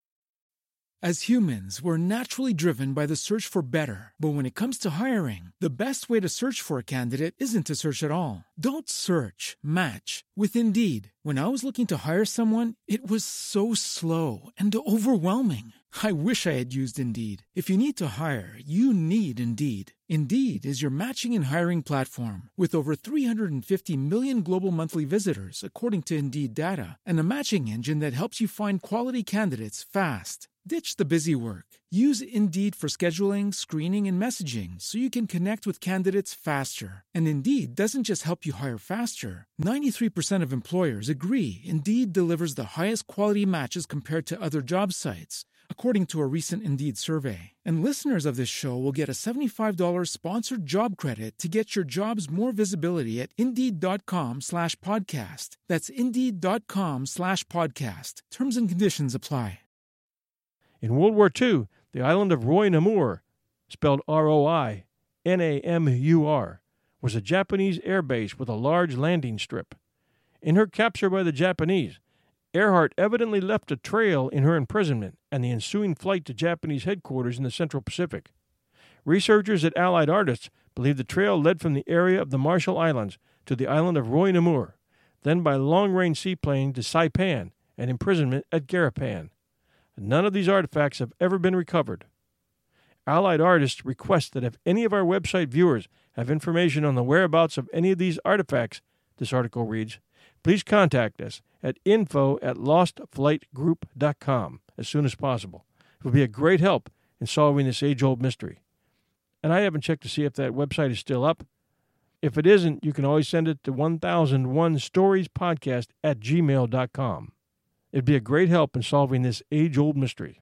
As humans, we're naturally driven by the search for better. But when it comes to hiring, the best way to search for a candidate isn't to search at all. Don't search, match with Indeed. When I was looking to hire someone, it was so slow and overwhelming. I wish I had used Indeed. If you need to hire, you need Indeed. Indeed is your matching and hiring platform with over 350 million global monthly visitors, according to Indeed data, and a matching engine that helps you find quality candidates fast. Ditch the busy work. Use Indeed for scheduling, screening, and messaging so you can connect with candidates faster. And Indeed doesn't just help you hire faster. 93% of employers agree Indeed delivers the highest quality matches compared to other job sites, according to a recent Indeed survey. And listeners of this show will get a $75 sponsored job credit to get your jobs more visibility at Indeed.com/podcast. That's Indeed.com/podcast. Terms and conditions apply. In World War II, the island of Roi Namur, spelled R-O-I-N-A-M-U-R, was a Japanese air base with a large landing strip. In her capture by the Japanese, Earhart evidently left a trail in her imprisonment and the ensuing flight to Japanese headquarters in the Central Pacific. Researchers at Allied Artists believe the trail led from the area of the Marshall Islands to the island of Roi Namur, then by long-range seaplane to Saipan and imprisonment at Garapan. None of these artifacts have ever been recovered. Allied Artists request that if any of our website viewers have information on the whereabouts of any of these artifacts, this article reads, please contact us at info@lostflightgroup.com as soon as possible. It would be a great help in solving this age-old mystery. And I haven't checked to see if that website is still up. If it isn't, you can always send it to 1001storiespodcast@gmail.com. It'd be a great help in solving this age-old mystery.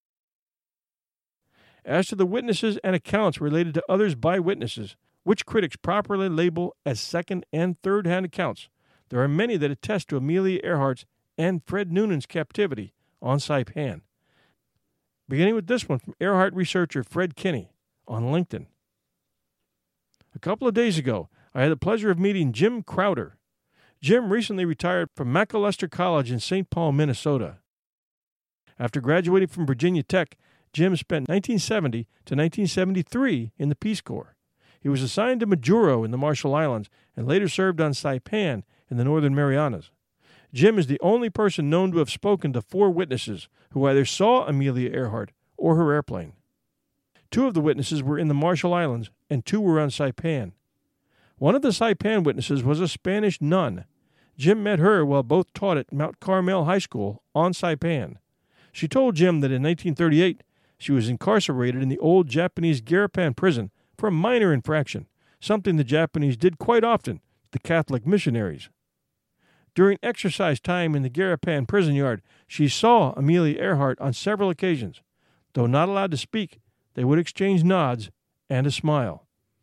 As to the witnesses and accounts related to others by witnesses, which critics properly label as second- and third-hand accounts, there are many that attest to Amelia Earhart's and Fred Noonan's captivity on Saipan. Beginning with this one from Earhart researcher Fred Kinney on LinkedIn. A couple of days ago, I had the pleasure of meeting Jim Crowder. Jim recently retired from Macalester College in St. Paul, Minnesota. After graduating from Virginia Tech, Jim spent 1970 to 1973 in the Peace Corps. He was assigned to Majuro in the Marshall Islands and later served on Saipan in the Northern Marianas. Jim is the only person known to have spoken to 4 witnesses who either saw Amelia Earhart or her airplane. 2 of the witnesses were in the Marshall Islands and 2 were on Saipan. One of the Saipan witnesses was a Spanish nun. Jim met her while both taught at Mount Carmel High School on Saipan. She told Jim that in 1938 she was incarcerated in the old Japanese Garapan prison for a minor infraction, something the Japanese did quite often to the Catholic missionaries. During exercise time in the Garapan prison yard, she saw Amelia Earhart on several occasions. Though not allowed to speak, they would exchange nods and a smile.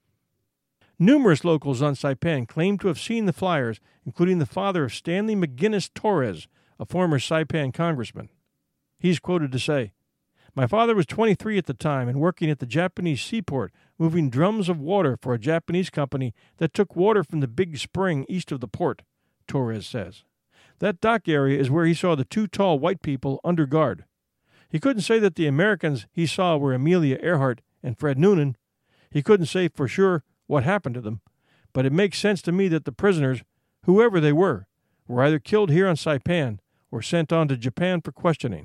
Numerous locals on Saipan claim to have seen the flyers, including the father of Stanley McGinnis Torres, a former Saipan congressman. He's quoted to say, "My father was 23 at the time and working at the Japanese seaport, moving drums of water for a Japanese company that took water from the big spring east of the port," Torres says. That dock area is where he saw the 2 tall white people under guard. He couldn't say that the Americans he saw were Amelia Earhart and Fred Noonan. He couldn't say for sure what happened to them, but it makes sense to me that the prisoners, whoever they were either killed here on Saipan or sent on to Japan for questioning.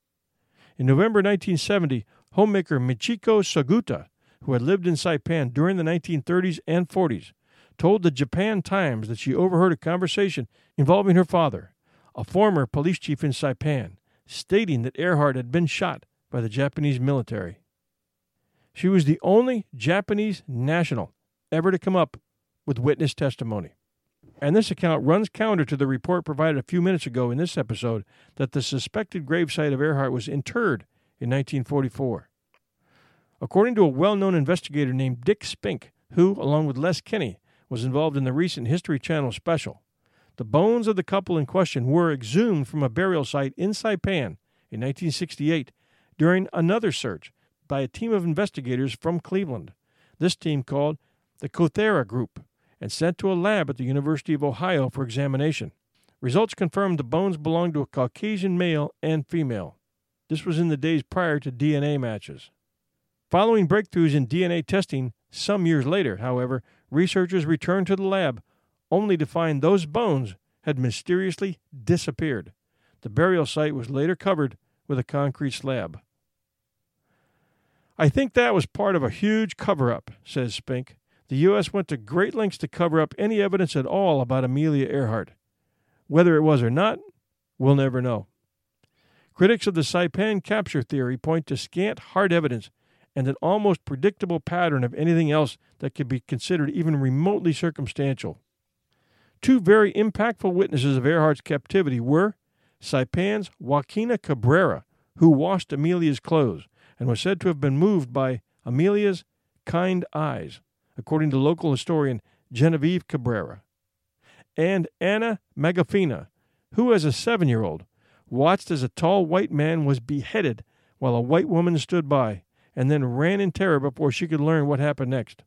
In November 1970, homemaker Michiko Saguta, who had lived in Saipan during the 1930s and 40s, told the Japan Times that she overheard a conversation involving her father, a former police chief in Saipan, stating that Earhart had been shot by the Japanese military. She was the only Japanese national ever to come up with witness testimony. And this account runs counter to the report provided a few minutes ago in this episode that the suspected gravesite of Earhart was interred in 1944. According to a well-known investigator named Dick Spink, who, along with Les Kinney, was involved in the recent History Channel special, the bones of the couple in question were exhumed from a burial site in Saipan in 1968 during another search by a team of investigators from Cleveland. This team called the Kothera Group, and sent to a lab at the University of Ohio for examination. Results confirmed the bones belonged to a Caucasian male and female. This was in the days prior to DNA matches. Following breakthroughs in DNA testing some years later, however, researchers returned to the lab only to find those bones had mysteriously disappeared. The burial site was later covered with a concrete slab. I think that was part of a huge cover-up, says Spink. The U.S. went to great lengths to cover up any evidence at all about Amelia Earhart. Whether it was or not, we'll never know. Critics of the Saipan capture theory point to scant hard evidence and an almost predictable pattern of anything else that could be considered even remotely circumstantial. Two very impactful witnesses of Earhart's captivity were Saipan's Joaquina Cabrera, who washed Amelia's clothes and was said to have been moved by Amelia's kind eyes, according to local historian Genevieve Cabrera, and Anna Magafina, who as a 7-year-old watched as a tall white man was beheaded while a white woman stood by and then ran in terror before she could learn what happened next.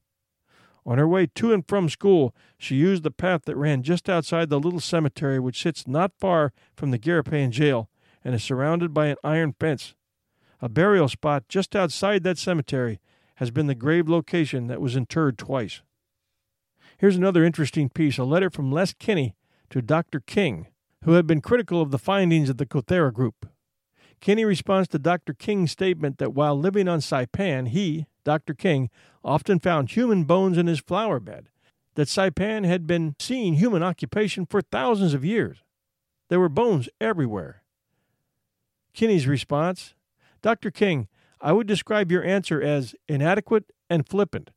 On her way to and from school, she used the path that ran just outside the little cemetery which sits not far from the Garapan jail and is surrounded by an iron fence. A burial spot just outside that cemetery has been the grave location that was interred twice. Here's another interesting piece, a letter from Les Kinney to Dr. King, who had been critical of the findings of the Kothera Group. Kinney responds to Dr. King's statement that while living on Saipan, he, Dr. King, often found human bones in his flower bed, that Saipan had been seeing human occupation for thousands of years. There were bones everywhere. Kinney's response, Dr. King, I would describe your answer as inadequate and flippant.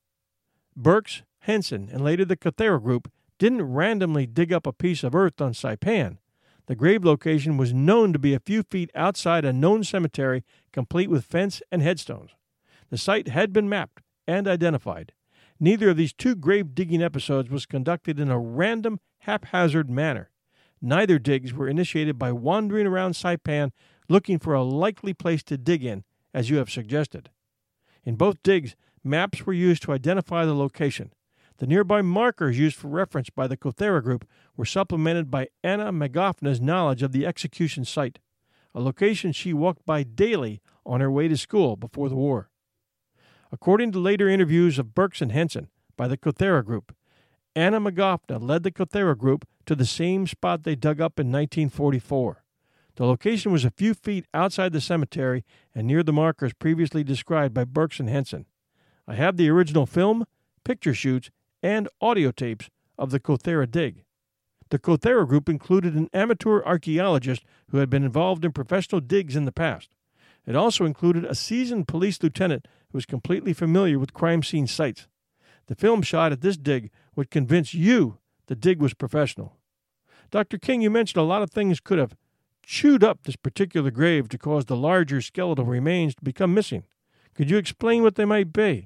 Burks, Henson, and later the Kothera Group didn't randomly dig up a piece of earth on Saipan. The grave location was known to be a few feet outside a known cemetery, complete with fence and headstones. The site had been mapped and identified. Neither of these two grave-digging episodes was conducted in a random, haphazard manner. Neither digs were initiated by wandering around Saipan looking for a likely place to dig in, as you have suggested. In both digs, maps were used to identify the location. The nearby markers used for reference by the Kothera Group were supplemented by Anna Magafna's knowledge of the execution site, a location she walked by daily on her way to school before the war. According to later interviews of Burks and Henson by the Kothera Group, Anna Magafna led the Kothera Group to the same spot they dug up in 1944. The location was a few feet outside the cemetery and near the markers previously described by Burks and Henson. I have the original film, picture shoots, and audio tapes of the Kothera dig. The Kothera Group included an amateur archaeologist who had been involved in professional digs in the past. It also included a seasoned police lieutenant who was completely familiar with crime scene sites. The film shot at this dig would convince you the dig was professional. Dr. King, you mentioned a lot of things could have chewed up this particular grave to cause the larger skeletal remains to become missing. Could you explain what they might be?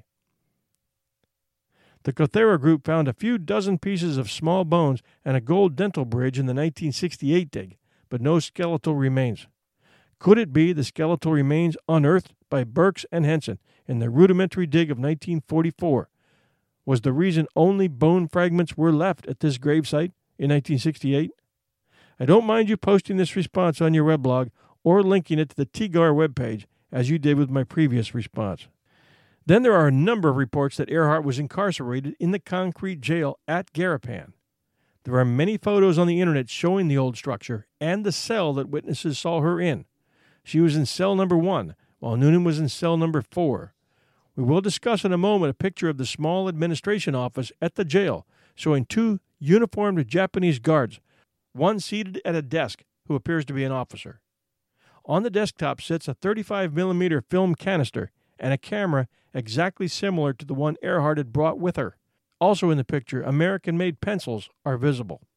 The Kothera Group found a few dozen pieces of small bones and a gold dental bridge in the 1968 dig, but no skeletal remains. Could it be the skeletal remains unearthed by Burks and Henson in the rudimentary dig of 1944 was the reason only bone fragments were left at this gravesite in 1968? I don't mind you posting this response on your weblog or linking it to the TGAR webpage, as you did with my previous response. Then there are a number of reports that Earhart was incarcerated in the concrete jail at Garapan. There are many photos on the internet showing the old structure and the cell that witnesses saw her in. She was in cell number 1, while Noonan was in cell number 4. We will discuss in a moment a picture of the small administration office at the jail, showing 2 uniformed Japanese guards, one seated at a desk who appears to be an officer. On the desktop sits a 35mm film canister and a camera exactly similar to the one Earhart had brought with her. Also in the picture, American-made pencils are visible.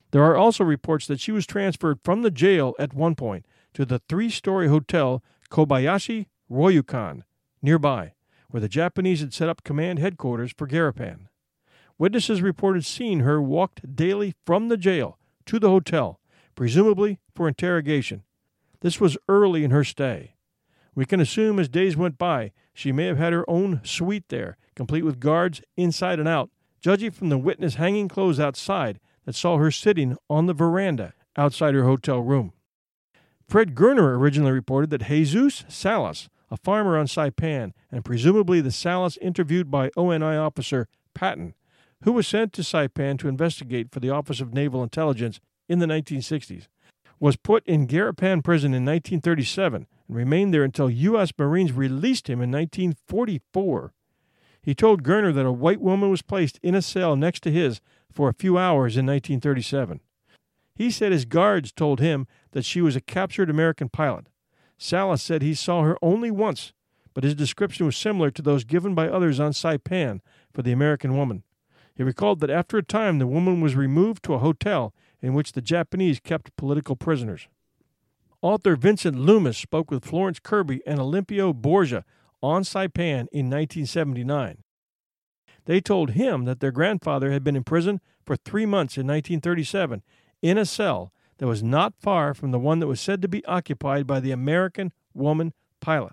There are also reports that she was transferred from the jail at one point to the 3-story hotel Kobayashi Ryokan nearby, where the Japanese had set up command headquarters for Garapan. Witnesses reported seeing her walked daily from the jail to the hotel, presumably for interrogation. This was early in her stay. We can assume as days went by, she may have had her own suite there, complete with guards inside and out, judging from the witness hanging clothes outside that saw her sitting on the veranda outside her hotel room. Fred Gerner originally reported that Jesus Salas, a farmer on Saipan, and presumably the Salas interviewed by ONI officer Patton, who was sent to Saipan to investigate for the Office of Naval Intelligence in the 1960s, was put in Garapan prison in 1937 and remained there until U.S. Marines released him in 1944. He told Gerner that a white woman was placed in a cell next to his for a few hours in 1937. He said his guards told him that she was a captured American pilot. Salas said he saw her only once, but his description was similar to those given by others on Saipan for the American woman. He recalled that after a time the woman was removed to a hotel in which the Japanese kept political prisoners. Author Vincent Loomis spoke with Florence Kirby and Olympio Borgia on Saipan in 1979. They told him that their grandfather had been in prison for 3 months in 1937 in a cell that was not far from the one that was said to be occupied by the American woman pilot.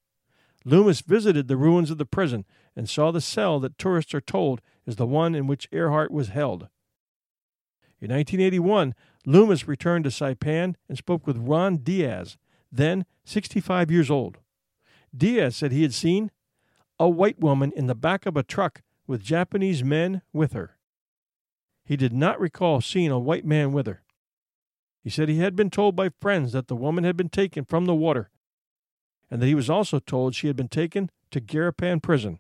Loomis visited the ruins of the prison and saw the cell that tourists are told is the one in which Earhart was held. In 1981, Loomis returned to Saipan and spoke with Ron Diaz, then 65 years old. Diaz said he had seen a white woman in the back of a truck with Japanese men with her. He did not recall seeing a white man with her. He said he had been told by friends that the woman had been taken from the water, and that he was also told she had been taken to Garapan prison.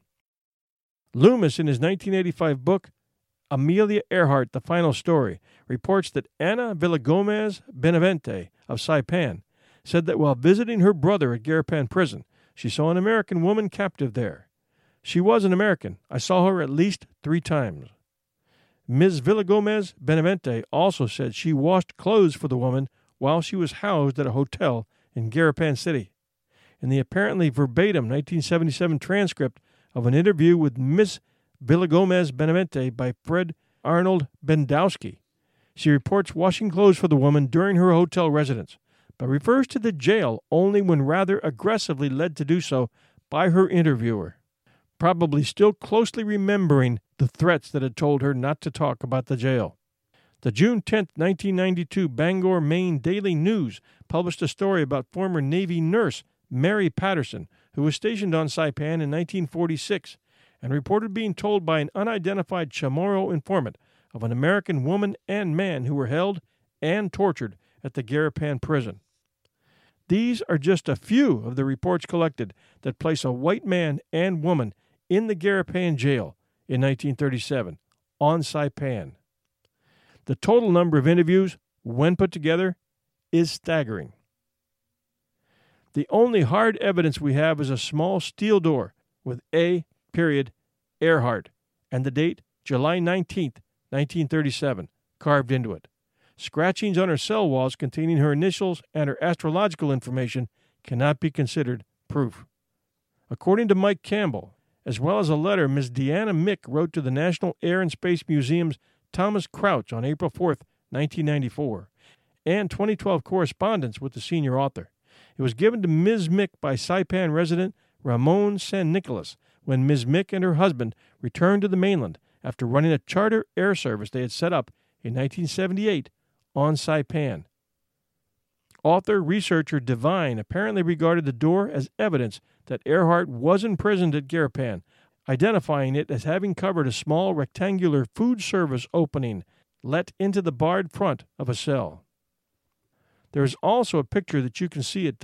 Loomis, in his 1985 book, Amelia Earhart, The Final Story, reports that Ana Villagomez Benavente of Saipan said that while visiting her brother at Garapan prison, she saw an American woman captive there. She was an American. I saw her at least 3 times. Ms. Villagomez Benavente also said she washed clothes for the woman while she was housed at a hotel in Garapan City. In the apparently verbatim 1977 transcript of an interview with Ms. Villagomez Benavente by Fred Arnold Bendowski, she reports washing clothes for the woman during her hotel residence, but refers to the jail only when rather aggressively led to do so by her interviewer, probably still closely remembering the threats that had told her not to talk about the jail. The June 10, 1992 Bangor, Maine Daily News published a story about former Navy nurse Mary Patterson, who was stationed on Saipan in 1946, and reported being told by an unidentified Chamorro informant of an American woman and man who were held and tortured at the Garapan prison. These are just a few of the reports collected that place a white man and woman in the Garapan jail in 1937 on Saipan. The total number of interviews, when put together, is staggering. The only hard evidence we have is a small steel door with A. Earhart and the date July 19, 1937, carved into it. Scratchings on her cell walls containing her initials and her astrological information cannot be considered proof. According to Mike Campbell, as well as a letter Ms. Deanna Mick wrote to the National Air and Space Museum's Thomas Crouch on April 4, 1994, and 2012 correspondence with the senior author. It was given to Ms. Mick by Saipan resident Ramon San Nicolas when Ms. Mick and her husband returned to the mainland after running a charter air service they had set up in 1978 on Saipan. Author-researcher Devine apparently regarded the door as evidence that Earhart was imprisoned at Garapan, identifying it as having covered a small rectangular food service opening let into the barred front of a cell. There is also a picture that you can see at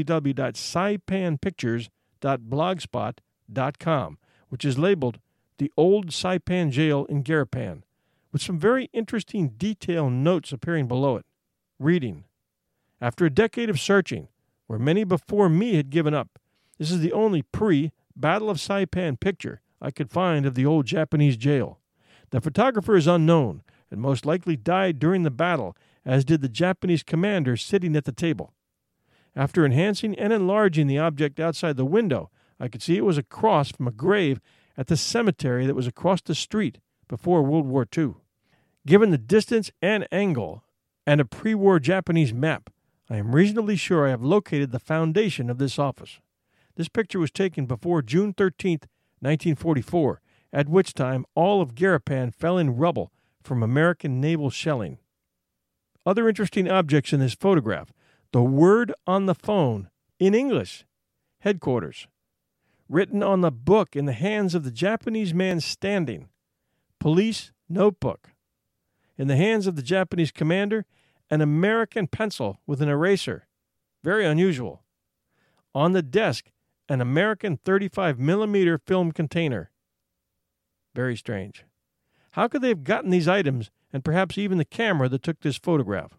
www.saipanpictures.blogspot.com, which is labeled The Old Saipan Jail in Garapan, with some very interesting detailed notes appearing below it. Reading, after a decade of searching, where many before me had given up, this is the only pre-Battle of Saipan picture I could find of the old Japanese jail. The photographer is unknown, and most likely died during the battle, as did the Japanese commander sitting at the table. After enhancing and enlarging the object outside the window, I could see it was a cross from a grave at the cemetery that was across the street before World War II. Given the distance and angle and a pre-war Japanese map, I am reasonably sure I have located the foundation of this office. This picture was taken before June 13, 1944, at which time all of Garapan fell in rubble from American naval shelling. Other interesting objects in this photograph: the word on the phone in English, headquarters, written on the book in the hands of the Japanese man standing, police notebook, in the hands of the Japanese commander, an American pencil with an eraser, very unusual. On the desk, an American 35mm film container. Very strange. How could they have gotten these items, and perhaps even the camera that took this photograph?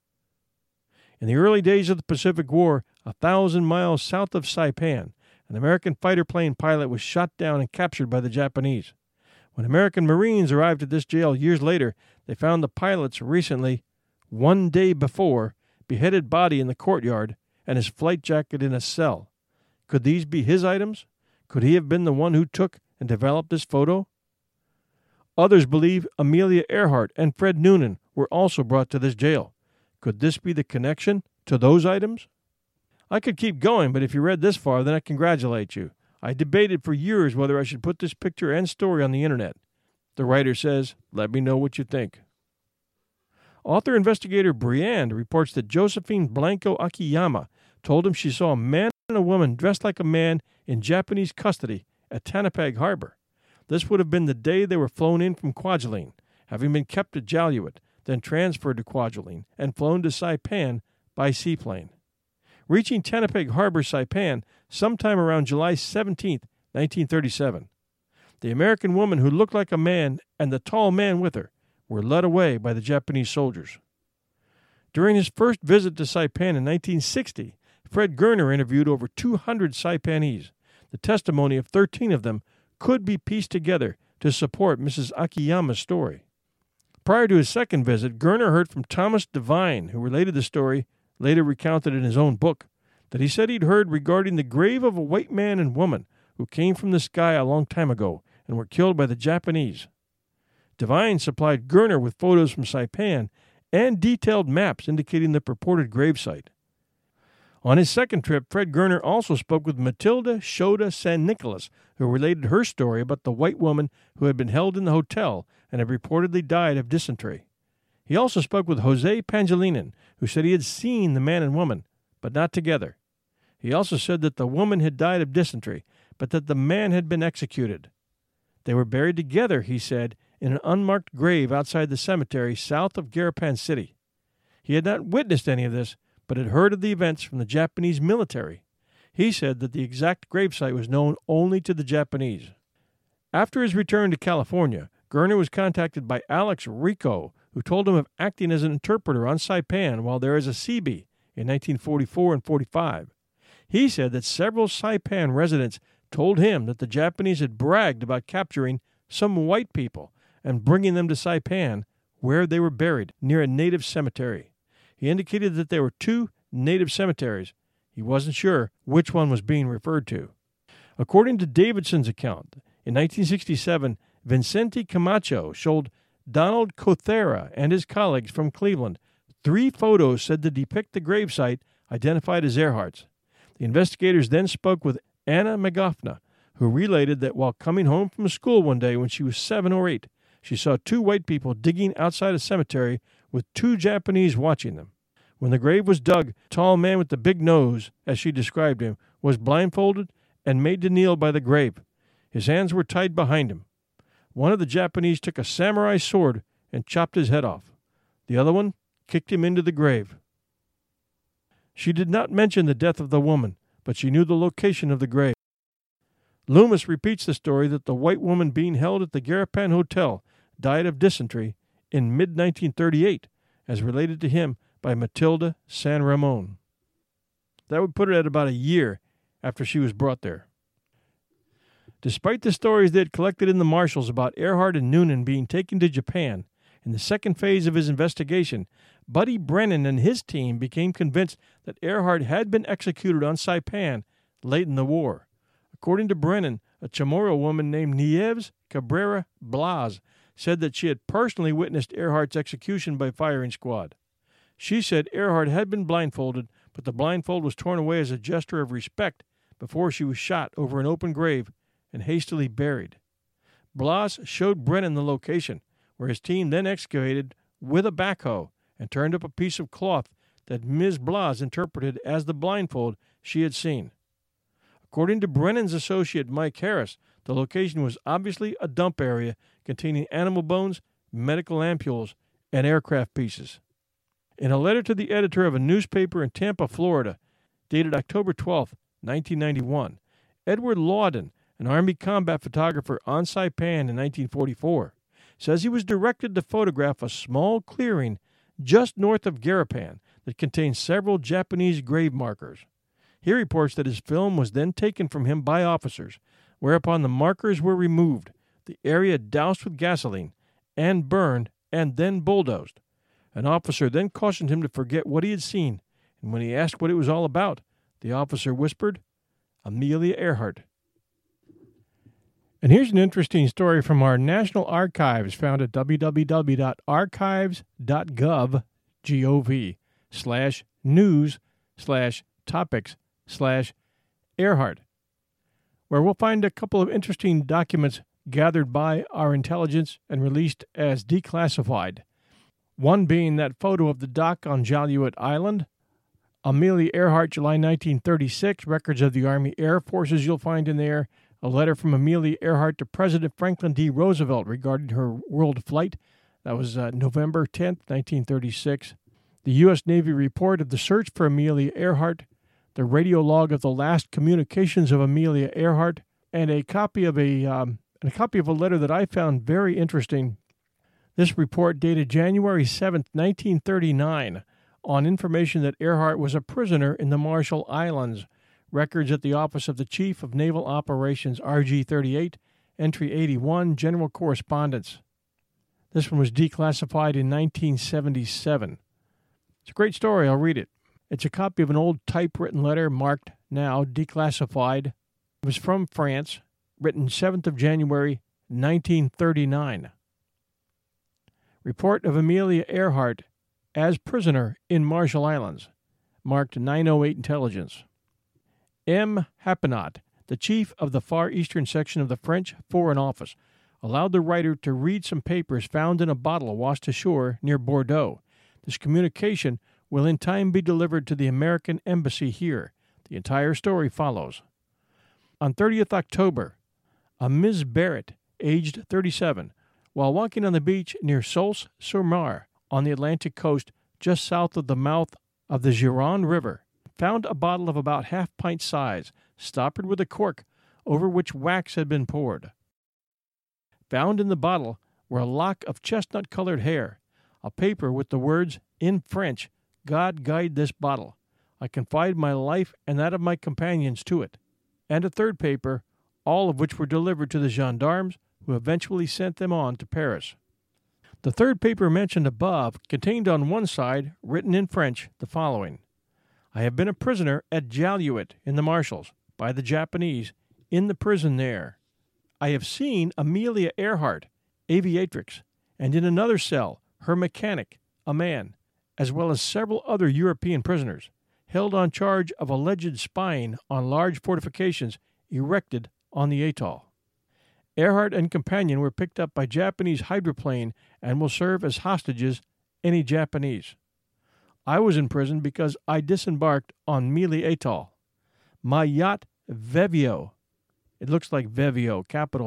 In the early days of the Pacific War, 1,000 miles south of Saipan, an American fighter plane pilot was shot down and captured by the Japanese. When American Marines arrived at this jail years later, they found the pilot's recently, one day before, beheaded body in the courtyard and his flight jacket in a cell. Could these be his items? Could he have been the one who took and developed this photo? Others believe Amelia Earhart and Fred Noonan were also brought to this jail. Could this be the connection to those items? I could keep going, but if you read this far, then I congratulate you. I debated for years whether I should put this picture and story on the internet. The writer says, let me know what you think. Author-investigator Briand reports that Josephine Blanco Akiyama told him she saw a man and a woman dressed like a man in Japanese custody at Tanapag Harbor. This would have been the day they were flown in from Kwajalein, having been kept at Jaluit, then transferred to Kwajalein, and flown to Saipan by seaplane. Reaching Tanapag Harbor, Saipan, sometime around July 17, 1937. The American woman who looked like a man and the tall man with her were led away by the Japanese soldiers. During his first visit to Saipan in 1960, Fred Gerner interviewed over 200 Saipanese. The testimony of 13 of them could be pieced together to support Mrs. Akiyama's story. Prior to his second visit, Gerner heard from Thomas Devine, who related the story, later recounted in his own book, that he said he'd heard regarding the grave of a white man and woman who came from the sky a long time ago and were killed by the Japanese. Devine supplied Gerner with photos from Saipan and detailed maps indicating the purported gravesite. On his second trip, Fred Gerner also spoke with Matilda Shota San Nicolas, who related her story about the white woman who had been held in the hotel and had reportedly died of dysentery. He also spoke with Jose Pangilinan, who said he had seen the man and woman, but not together. He also said that the woman had died of dysentery, but that the man had been executed. They were buried together, he said, in an unmarked grave outside the cemetery south of Garapan City. He had not witnessed any of this, but had heard of the events from the Japanese military. He said that the exact gravesite was known only to the Japanese. After his return to California, Gerner was contacted by Alex Rico, who told him of acting as an interpreter on Saipan while there as a Seabee in 1944 and 45. He said that several Saipan residents told him that the Japanese had bragged about capturing some white people and bringing them to Saipan, where they were buried near a native cemetery. He indicated that there were 2 native cemeteries. He wasn't sure which one was being referred to. According to Davidson's account, in 1967, Vincente Camacho showed Donald Cothera and his colleagues from Cleveland 3 photos said to depict the gravesite identified as Earhart's. The investigators then spoke with Anna Magofna, who related that while coming home from school one day when she was 7 or 8, she saw 2 white people digging outside a cemetery with 2 Japanese watching them. When the grave was dug, a tall man with the big nose, as she described him, was blindfolded and made to kneel by the grave. His hands were tied behind him. One of the Japanese took a samurai sword and chopped his head off. The other one kicked him into the grave. She did not mention the death of the woman, but she knew the location of the grave. Loomis repeats the story that the white woman being held at the Garapan Hotel died of dysentery in mid-1938, as related to him by Matilda San Ramon. That would put it at about a year after she was brought there. Despite the stories they had collected in the marshals about Earhart and Noonan being taken to Japan, In the second phase of his investigation, Buddy Brennan and his team became convinced that Earhart had been executed on Saipan late in the war. According to Brennan, a Chamorro woman named Nieves Cabrera Blas said that she had personally witnessed Earhart's execution by firing squad. She said Earhart had been blindfolded, but the blindfold was torn away as a gesture of respect before she was shot over an open grave and hastily buried. Blas showed Brennan the location, where his team then excavated with a backhoe and turned up a piece of cloth that Ms. Blas interpreted as the blindfold she had seen. According to Brennan's associate Mike Harris, the location was obviously a dump area containing animal bones, medical ampules, and aircraft pieces. In a letter to the editor of a newspaper in Tampa, Florida, dated October 12, 1991, Edward Lawden, an Army combat photographer on Saipan in 1944, says he was directed to photograph a small clearing just north of Garapan that contained several Japanese grave markers. He reports that his film was then taken from him by officers, whereupon the markers were removed, the area doused with gasoline, and burned, and then bulldozed. An officer then cautioned him to forget what he had seen, and when he asked what it was all about, the officer whispered, "Amelia Earhart." And here's an interesting story from our National Archives found at www.archives.gov/news/topics/Earhart, where we'll find a couple of interesting documents gathered by our intelligence and released as declassified. One being that photo of the dock on Jaluit Island, Amelia Earhart, July 1936, records of the Army Air Forces you'll find in there, a letter from Amelia Earhart to President Franklin D. Roosevelt regarding her world flight. That was November 10th, 1936. The U.S. Navy report of the search for Amelia Earhart, the radio log of the last communications of Amelia Earhart, and a copy of a letter that I found very interesting. This report dated January 7th, 1939, on information that Earhart was a prisoner in the Marshall Islands. Records at the Office of the Chief of Naval Operations, RG-38, Entry 81, General Correspondence. This one was declassified in 1977. It's a great story. I'll read it. It's a copy of an old typewritten letter marked now declassified. It was from France, written 7th of January, 1939. Report of Amelia Earhart as prisoner in Marshall Islands, marked 908 Intelligence. M. Happenot, the chief of the Far Eastern section of the French Foreign Office, allowed the writer to read some papers found in a bottle washed ashore near Bordeaux. This communication will in time be delivered to the American Embassy here. The entire story follows. On 30th October, a Ms. Barrett, aged 37, while walking on the beach near Saulce-sur-Mar on the Atlantic coast just south of the mouth of the Gironde River, found a bottle of about half-pint size, stoppered with a cork over which wax had been poured. Found in the bottle were a lock of chestnut-colored hair, a paper with the words, in French, "God guide this bottle. I confide my life and that of my companions to it," and a third paper, all of which were delivered to the gendarmes, who eventually sent them on to Paris. The third paper mentioned above contained on one side, written in French, the following: "I have been a prisoner at Jaluit in the Marshalls by the Japanese in the prison there. I have seen Amelia Earhart, aviatrix, and in another cell her mechanic, a man, as well as several other European prisoners, held on charge of alleged spying on large fortifications erected on the atoll. Earhart and companion were picked up by Japanese hydroplane and will serve as hostages, any Japanese. I was in prison because I disembarked on Mealy Atoll. My yacht, Vevio, it looks like Vevio, capital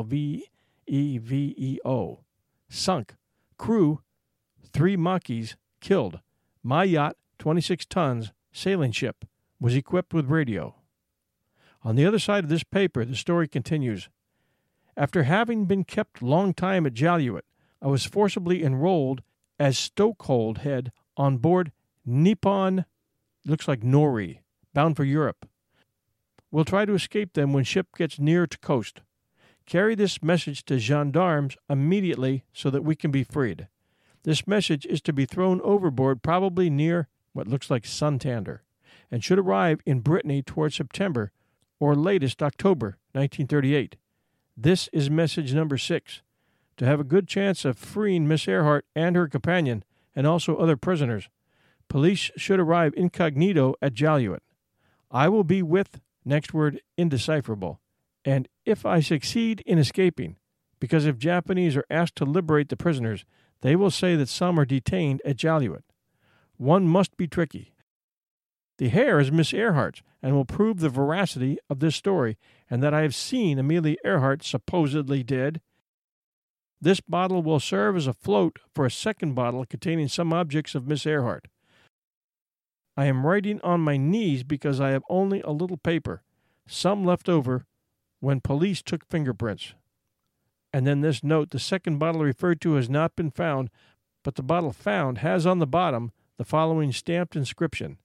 V-E-V-E-O, sunk. Crew, 3 Maquis, killed. My yacht, 26 tons, sailing ship, was equipped with radio." On the other side of this paper, the story continues. "After having been kept long time at Jaluit, I was forcibly enrolled as stokehold head on board Nippon, looks like Nori, bound for Europe. Will try to escape them when ship gets near to coast. Carry this message to gendarmes immediately so that we can be freed. This message is to be thrown overboard probably near what looks like Santander, and should arrive in Brittany towards September or latest October 1938. This is message number 6. To have a good chance of freeing Miss Earhart and her companion, and also other prisoners, police should arrive incognito at Jaluit. I will be with, next word, indecipherable, and if I succeed in escaping, because if Japanese are asked to liberate the prisoners, they will say that some are detained at Jaluit. One must be tricky. The hair is Miss Earhart's, and will prove the veracity of this story, and that I have seen Amelia Earhart supposedly dead. This bottle will serve as a float for a second bottle containing some objects of Miss Earhart. I am writing on my knees because I have only a little paper, some left over when police took fingerprints. And then this note, the second bottle referred to has not been found, but the bottle found has on the bottom the following stamped inscription,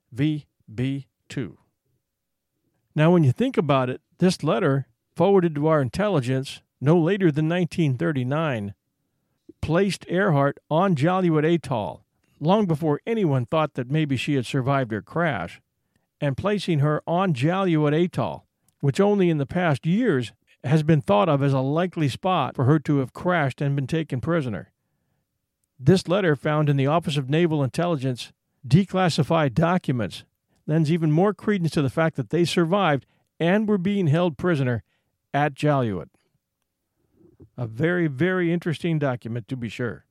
VB2. Now, when you think about it, this letter, forwarded to our intelligence no later than 1939, placed Earhart on Jaluit Atoll, long before anyone thought that maybe she had survived her crash, and placing her on Jaluit Atoll, which only in the past years has been thought of as a likely spot for her to have crashed and been taken prisoner. This letter, found in the Office of Naval Intelligence declassified documents, lends even more credence to the fact that they survived and were being held prisoner at Jaluit. A very, very interesting document, to be sure.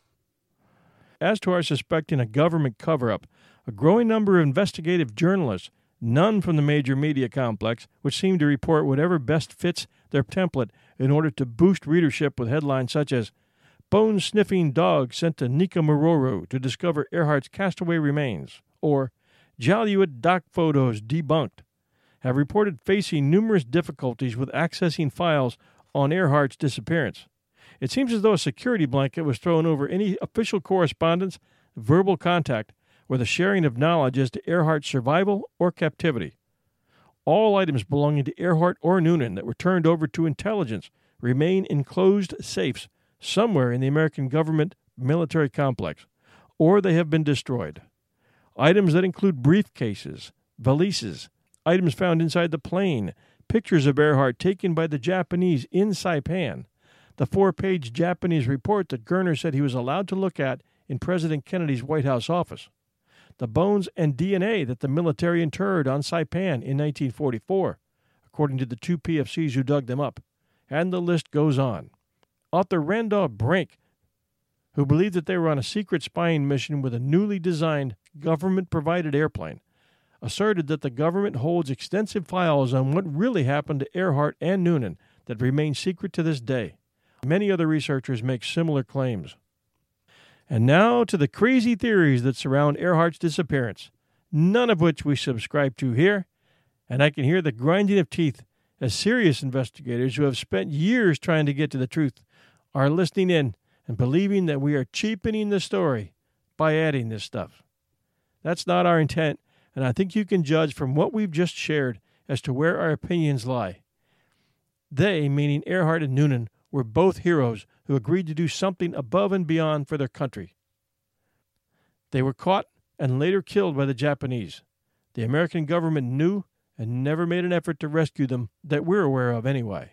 As to our suspecting a government cover-up, a growing number of investigative journalists, none from the major media complex, which seem to report whatever best fits their template in order to boost readership with headlines such as "Bone-sniffing dog sent to Nikamororo to discover Earhart's castaway remains," or "Jaluit dock photos debunked," have reported facing numerous difficulties with accessing files on Earhart's disappearance. It seems as though a security blanket was thrown over any official correspondence, verbal contact, or the sharing of knowledge as to Earhart's survival or captivity. All items belonging to Earhart or Noonan that were turned over to intelligence remain in closed safes somewhere in the American government military complex, or they have been destroyed. Items that include briefcases, valises, items found inside the plane, pictures of Earhart taken by the Japanese in Saipan, the 4-page Japanese report that Gerner said he was allowed to look at in President Kennedy's White House office, the bones and DNA that the military interred on Saipan in 1944, according to the 2 PFCs who dug them up, and the list goes on. Author Randolph Brink, who believed that they were on a secret spying mission with a newly designed government-provided airplane, asserted that the government holds extensive files on what really happened to Earhart and Noonan that remain secret to this day. Many other researchers make similar claims. And now to the crazy theories that surround Earhart's disappearance, none of which we subscribe to here, and I can hear the grinding of teeth as serious investigators who have spent years trying to get to the truth are listening in and believing that we are cheapening the story by adding this stuff. That's not our intent, and I think you can judge from what we've just shared as to where our opinions lie. They, meaning Earhart and Noonan, were both heroes who agreed to do something above and beyond for their country. They were caught and later killed by the Japanese. The American government knew and never made an effort to rescue them that we're aware of anyway.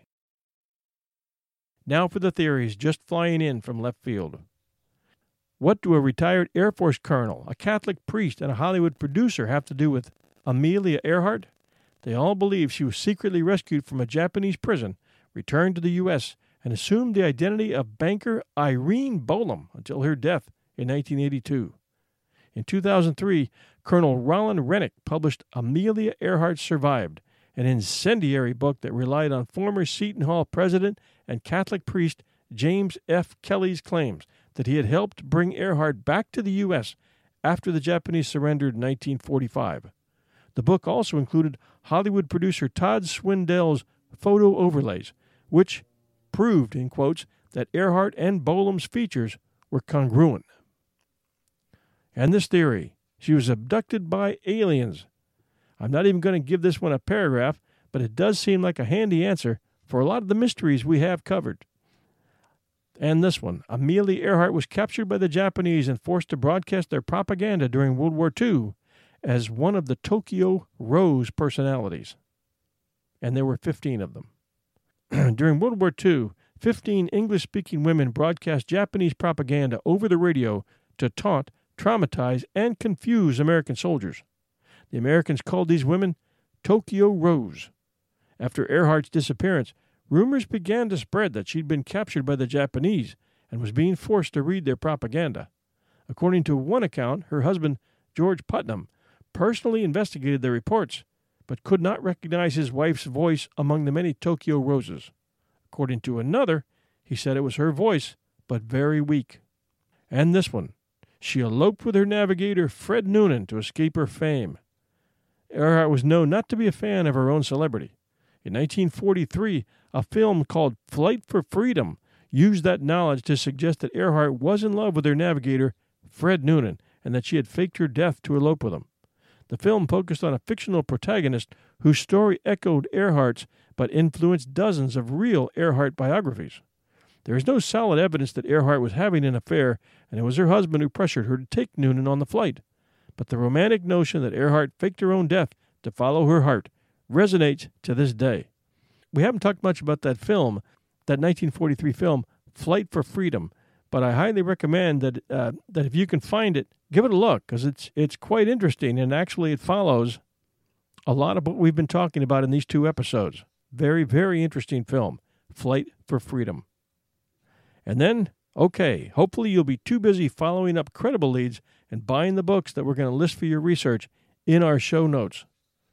Now for the theories just flying in from left field. What do a retired Air Force colonel, a Catholic priest, and a Hollywood producer have to do with Amelia Earhart? They all believe she was secretly rescued from a Japanese prison, returned to the U.S., and assumed the identity of banker Irene Bolam until her death in 1982. In 2003, Colonel Roland Rennick published Amelia Earhart Survived, an incendiary book that relied on former Seton Hall president and Catholic priest James F. Kelly's claims that he had helped bring Earhart back to the U.S. after the Japanese surrendered in 1945. The book also included Hollywood producer Todd Swindell's photo overlays, which proved, in quotes, that Earhart and Bolam's features were congruent. And this theory, she was abducted by aliens. I'm not even going to give this one a paragraph, but it does seem like a handy answer for a lot of the mysteries we have covered. And this one, Amelia Earhart was captured by the Japanese and forced to broadcast their propaganda during World War II as one of the Tokyo Rose personalities. And there were 15 of them. During World War II, 15 English-speaking women broadcast Japanese propaganda over the radio to taunt, traumatize, and confuse American soldiers. The Americans called these women Tokyo Rose. After Earhart's disappearance, rumors began to spread that she'd been captured by the Japanese and was being forced to read their propaganda. According to one account, her husband, George Putnam, personally investigated the reports, but could not recognize his wife's voice among the many Tokyo Roses. According to another, he said it was her voice, but very weak. And this one, she eloped with her navigator, Fred Noonan, to escape her fame. Earhart was known not to be a fan of her own celebrity. In 1943, a film called Flight for Freedom used that knowledge to suggest that Earhart was in love with her navigator, Fred Noonan, and that she had faked her death to elope with him. The film focused on a fictional protagonist whose story echoed Earhart's but influenced dozens of real Earhart biographies. There is no solid evidence that Earhart was having an affair, and it was her husband who pressured her to take Noonan on the flight. But the romantic notion that Earhart faked her own death to follow her heart resonates to this day. We haven't talked much about that film, that 1943 film, Flight for Freedom, but I highly recommend that if you can find it, give it a look, because it's quite interesting, and actually it follows a lot of what we've been talking about in these two episodes. Very, very interesting film, Flight for Freedom. And then, okay, hopefully you'll be too busy following up credible leads and buying the books that we're going to list for your research in our show notes.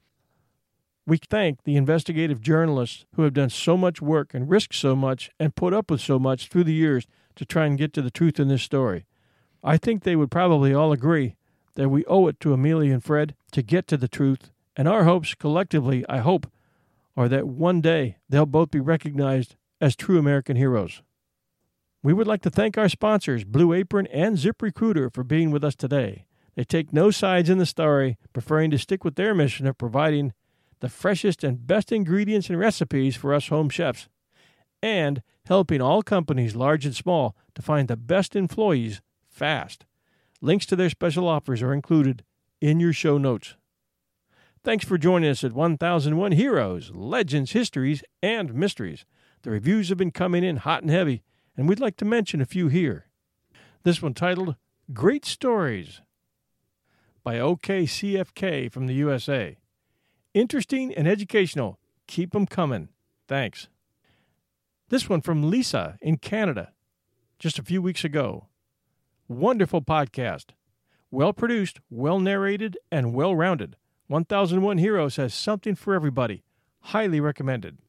We thank the investigative journalists who have done so much work and risked so much and put up with so much through the years to try and get to the truth in this story. I think they would probably all agree that we owe it to Amelia and Fred to get to the truth, and our hopes collectively, I hope, are that one day they'll both be recognized as true American heroes. We would like to thank our sponsors, Blue Apron and ZipRecruiter, for being with us today. They take no sides in the story, preferring to stick with their mission of providing the freshest and best ingredients and recipes for us home chefs, and helping all companies, large and small, to find the best employees fast. Links to their special offers are included in your show notes. Thanks for joining us at 1001 Heroes, Legends, Histories, and Mysteries. The reviews have been coming in hot and heavy, and we'd like to mention a few here. This one titled, Great Stories, by OKCFK from the USA. Interesting and educational. Keep them coming. Thanks. This one from Lisa in Canada, just a few weeks ago. Wonderful podcast. Well-produced, well-narrated, and well-rounded. 1001 Heroes has something for everybody. Highly recommended.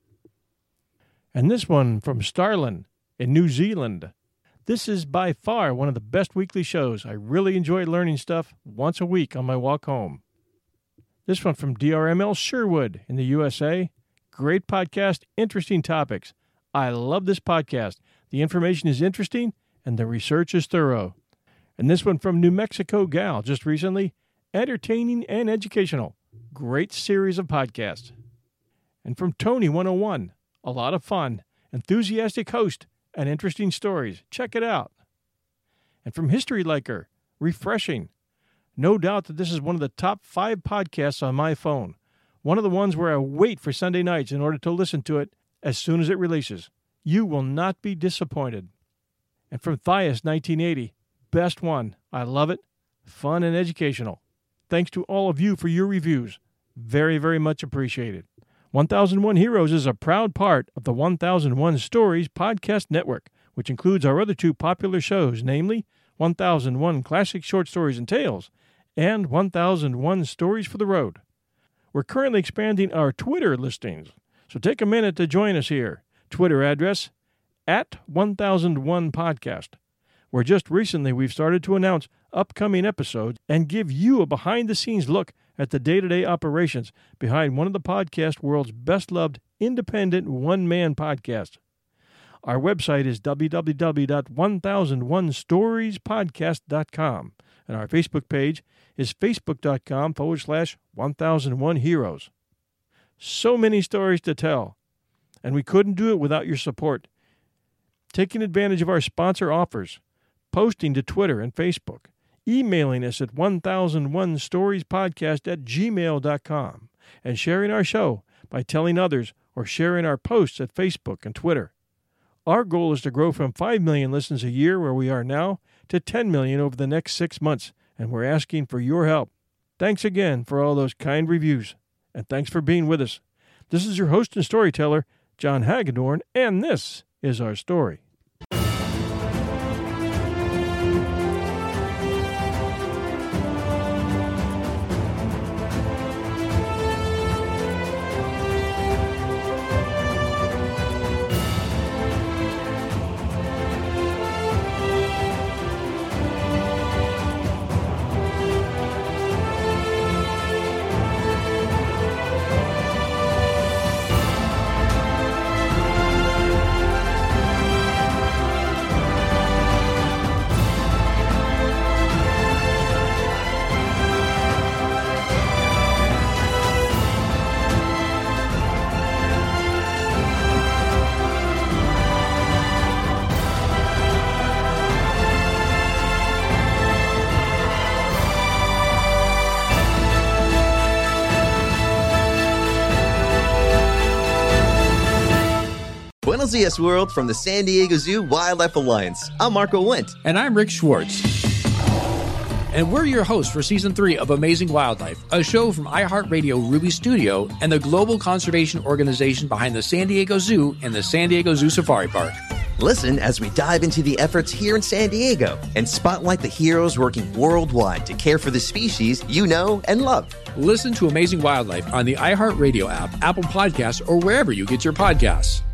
And this one from Starlin in New Zealand. This is by far one of the best weekly shows. I really enjoy learning stuff once a week on my walk home. This one from DRML Sherwood in the USA. Great podcast, interesting topics. I love this podcast. The information is interesting and the research is thorough. And this one from New Mexico Gal, just recently. Entertaining and educational. Great series of podcasts. And from Tony 101, a lot of fun, enthusiastic host, and interesting stories. Check it out. And from History Liker, refreshing. No doubt that this is one of the top 5 podcasts on my phone. One of the ones where I wait for Sunday nights in order to listen to it as soon as it releases. You will not be disappointed. And from Thias 1980, best one. I love it. Fun and educational. Thanks to all of you for your reviews. Very, very much appreciated. 1001 Heroes is a proud part of the 1001 Stories podcast network, which includes our other 2 popular shows, namely 1001 Classic Short Stories and Tales and 1001 Stories for the Road. We're currently expanding our Twitter listings, so take a minute to join us here. Twitter address, @1001podcast, where just recently we've started to announce upcoming episodes and give you a behind-the-scenes look at the day-to-day operations behind one of the podcast world's best-loved independent one-man podcasts. Our website is www.1001storiespodcast.com, and our Facebook page is facebook.com/1001 Heroes. So many stories to tell, and we couldn't do it without your support. taking advantage of our sponsor offers, posting to Twitter and Facebook, emailing us at 1001storiespodcast@gmail.com, and sharing our show by telling others or sharing our posts at Facebook and Twitter. Our goal is to grow from 5 million listens a year, where we are now, to 10 million over the next 6 months, and we're asking for your help. Thanks again for all those kind reviews, and thanks for being with us. This is your host and storyteller, John Hagedorn, and this is our story. Buenos dias, world, from the San Diego Zoo Wildlife Alliance. I'm Marco Wendt. And I'm Rick Schwartz. And we're your hosts for Season 3 of Amazing Wildlife, a show from iHeartRadio Ruby Studio and the global conservation organization behind the San Diego Zoo and the San Diego Zoo Safari Park. Listen as we dive into the efforts here in San Diego and spotlight the heroes working worldwide to care for the species you know and love. Listen to Amazing Wildlife on the iHeartRadio app, Apple Podcasts, or wherever you get your podcasts.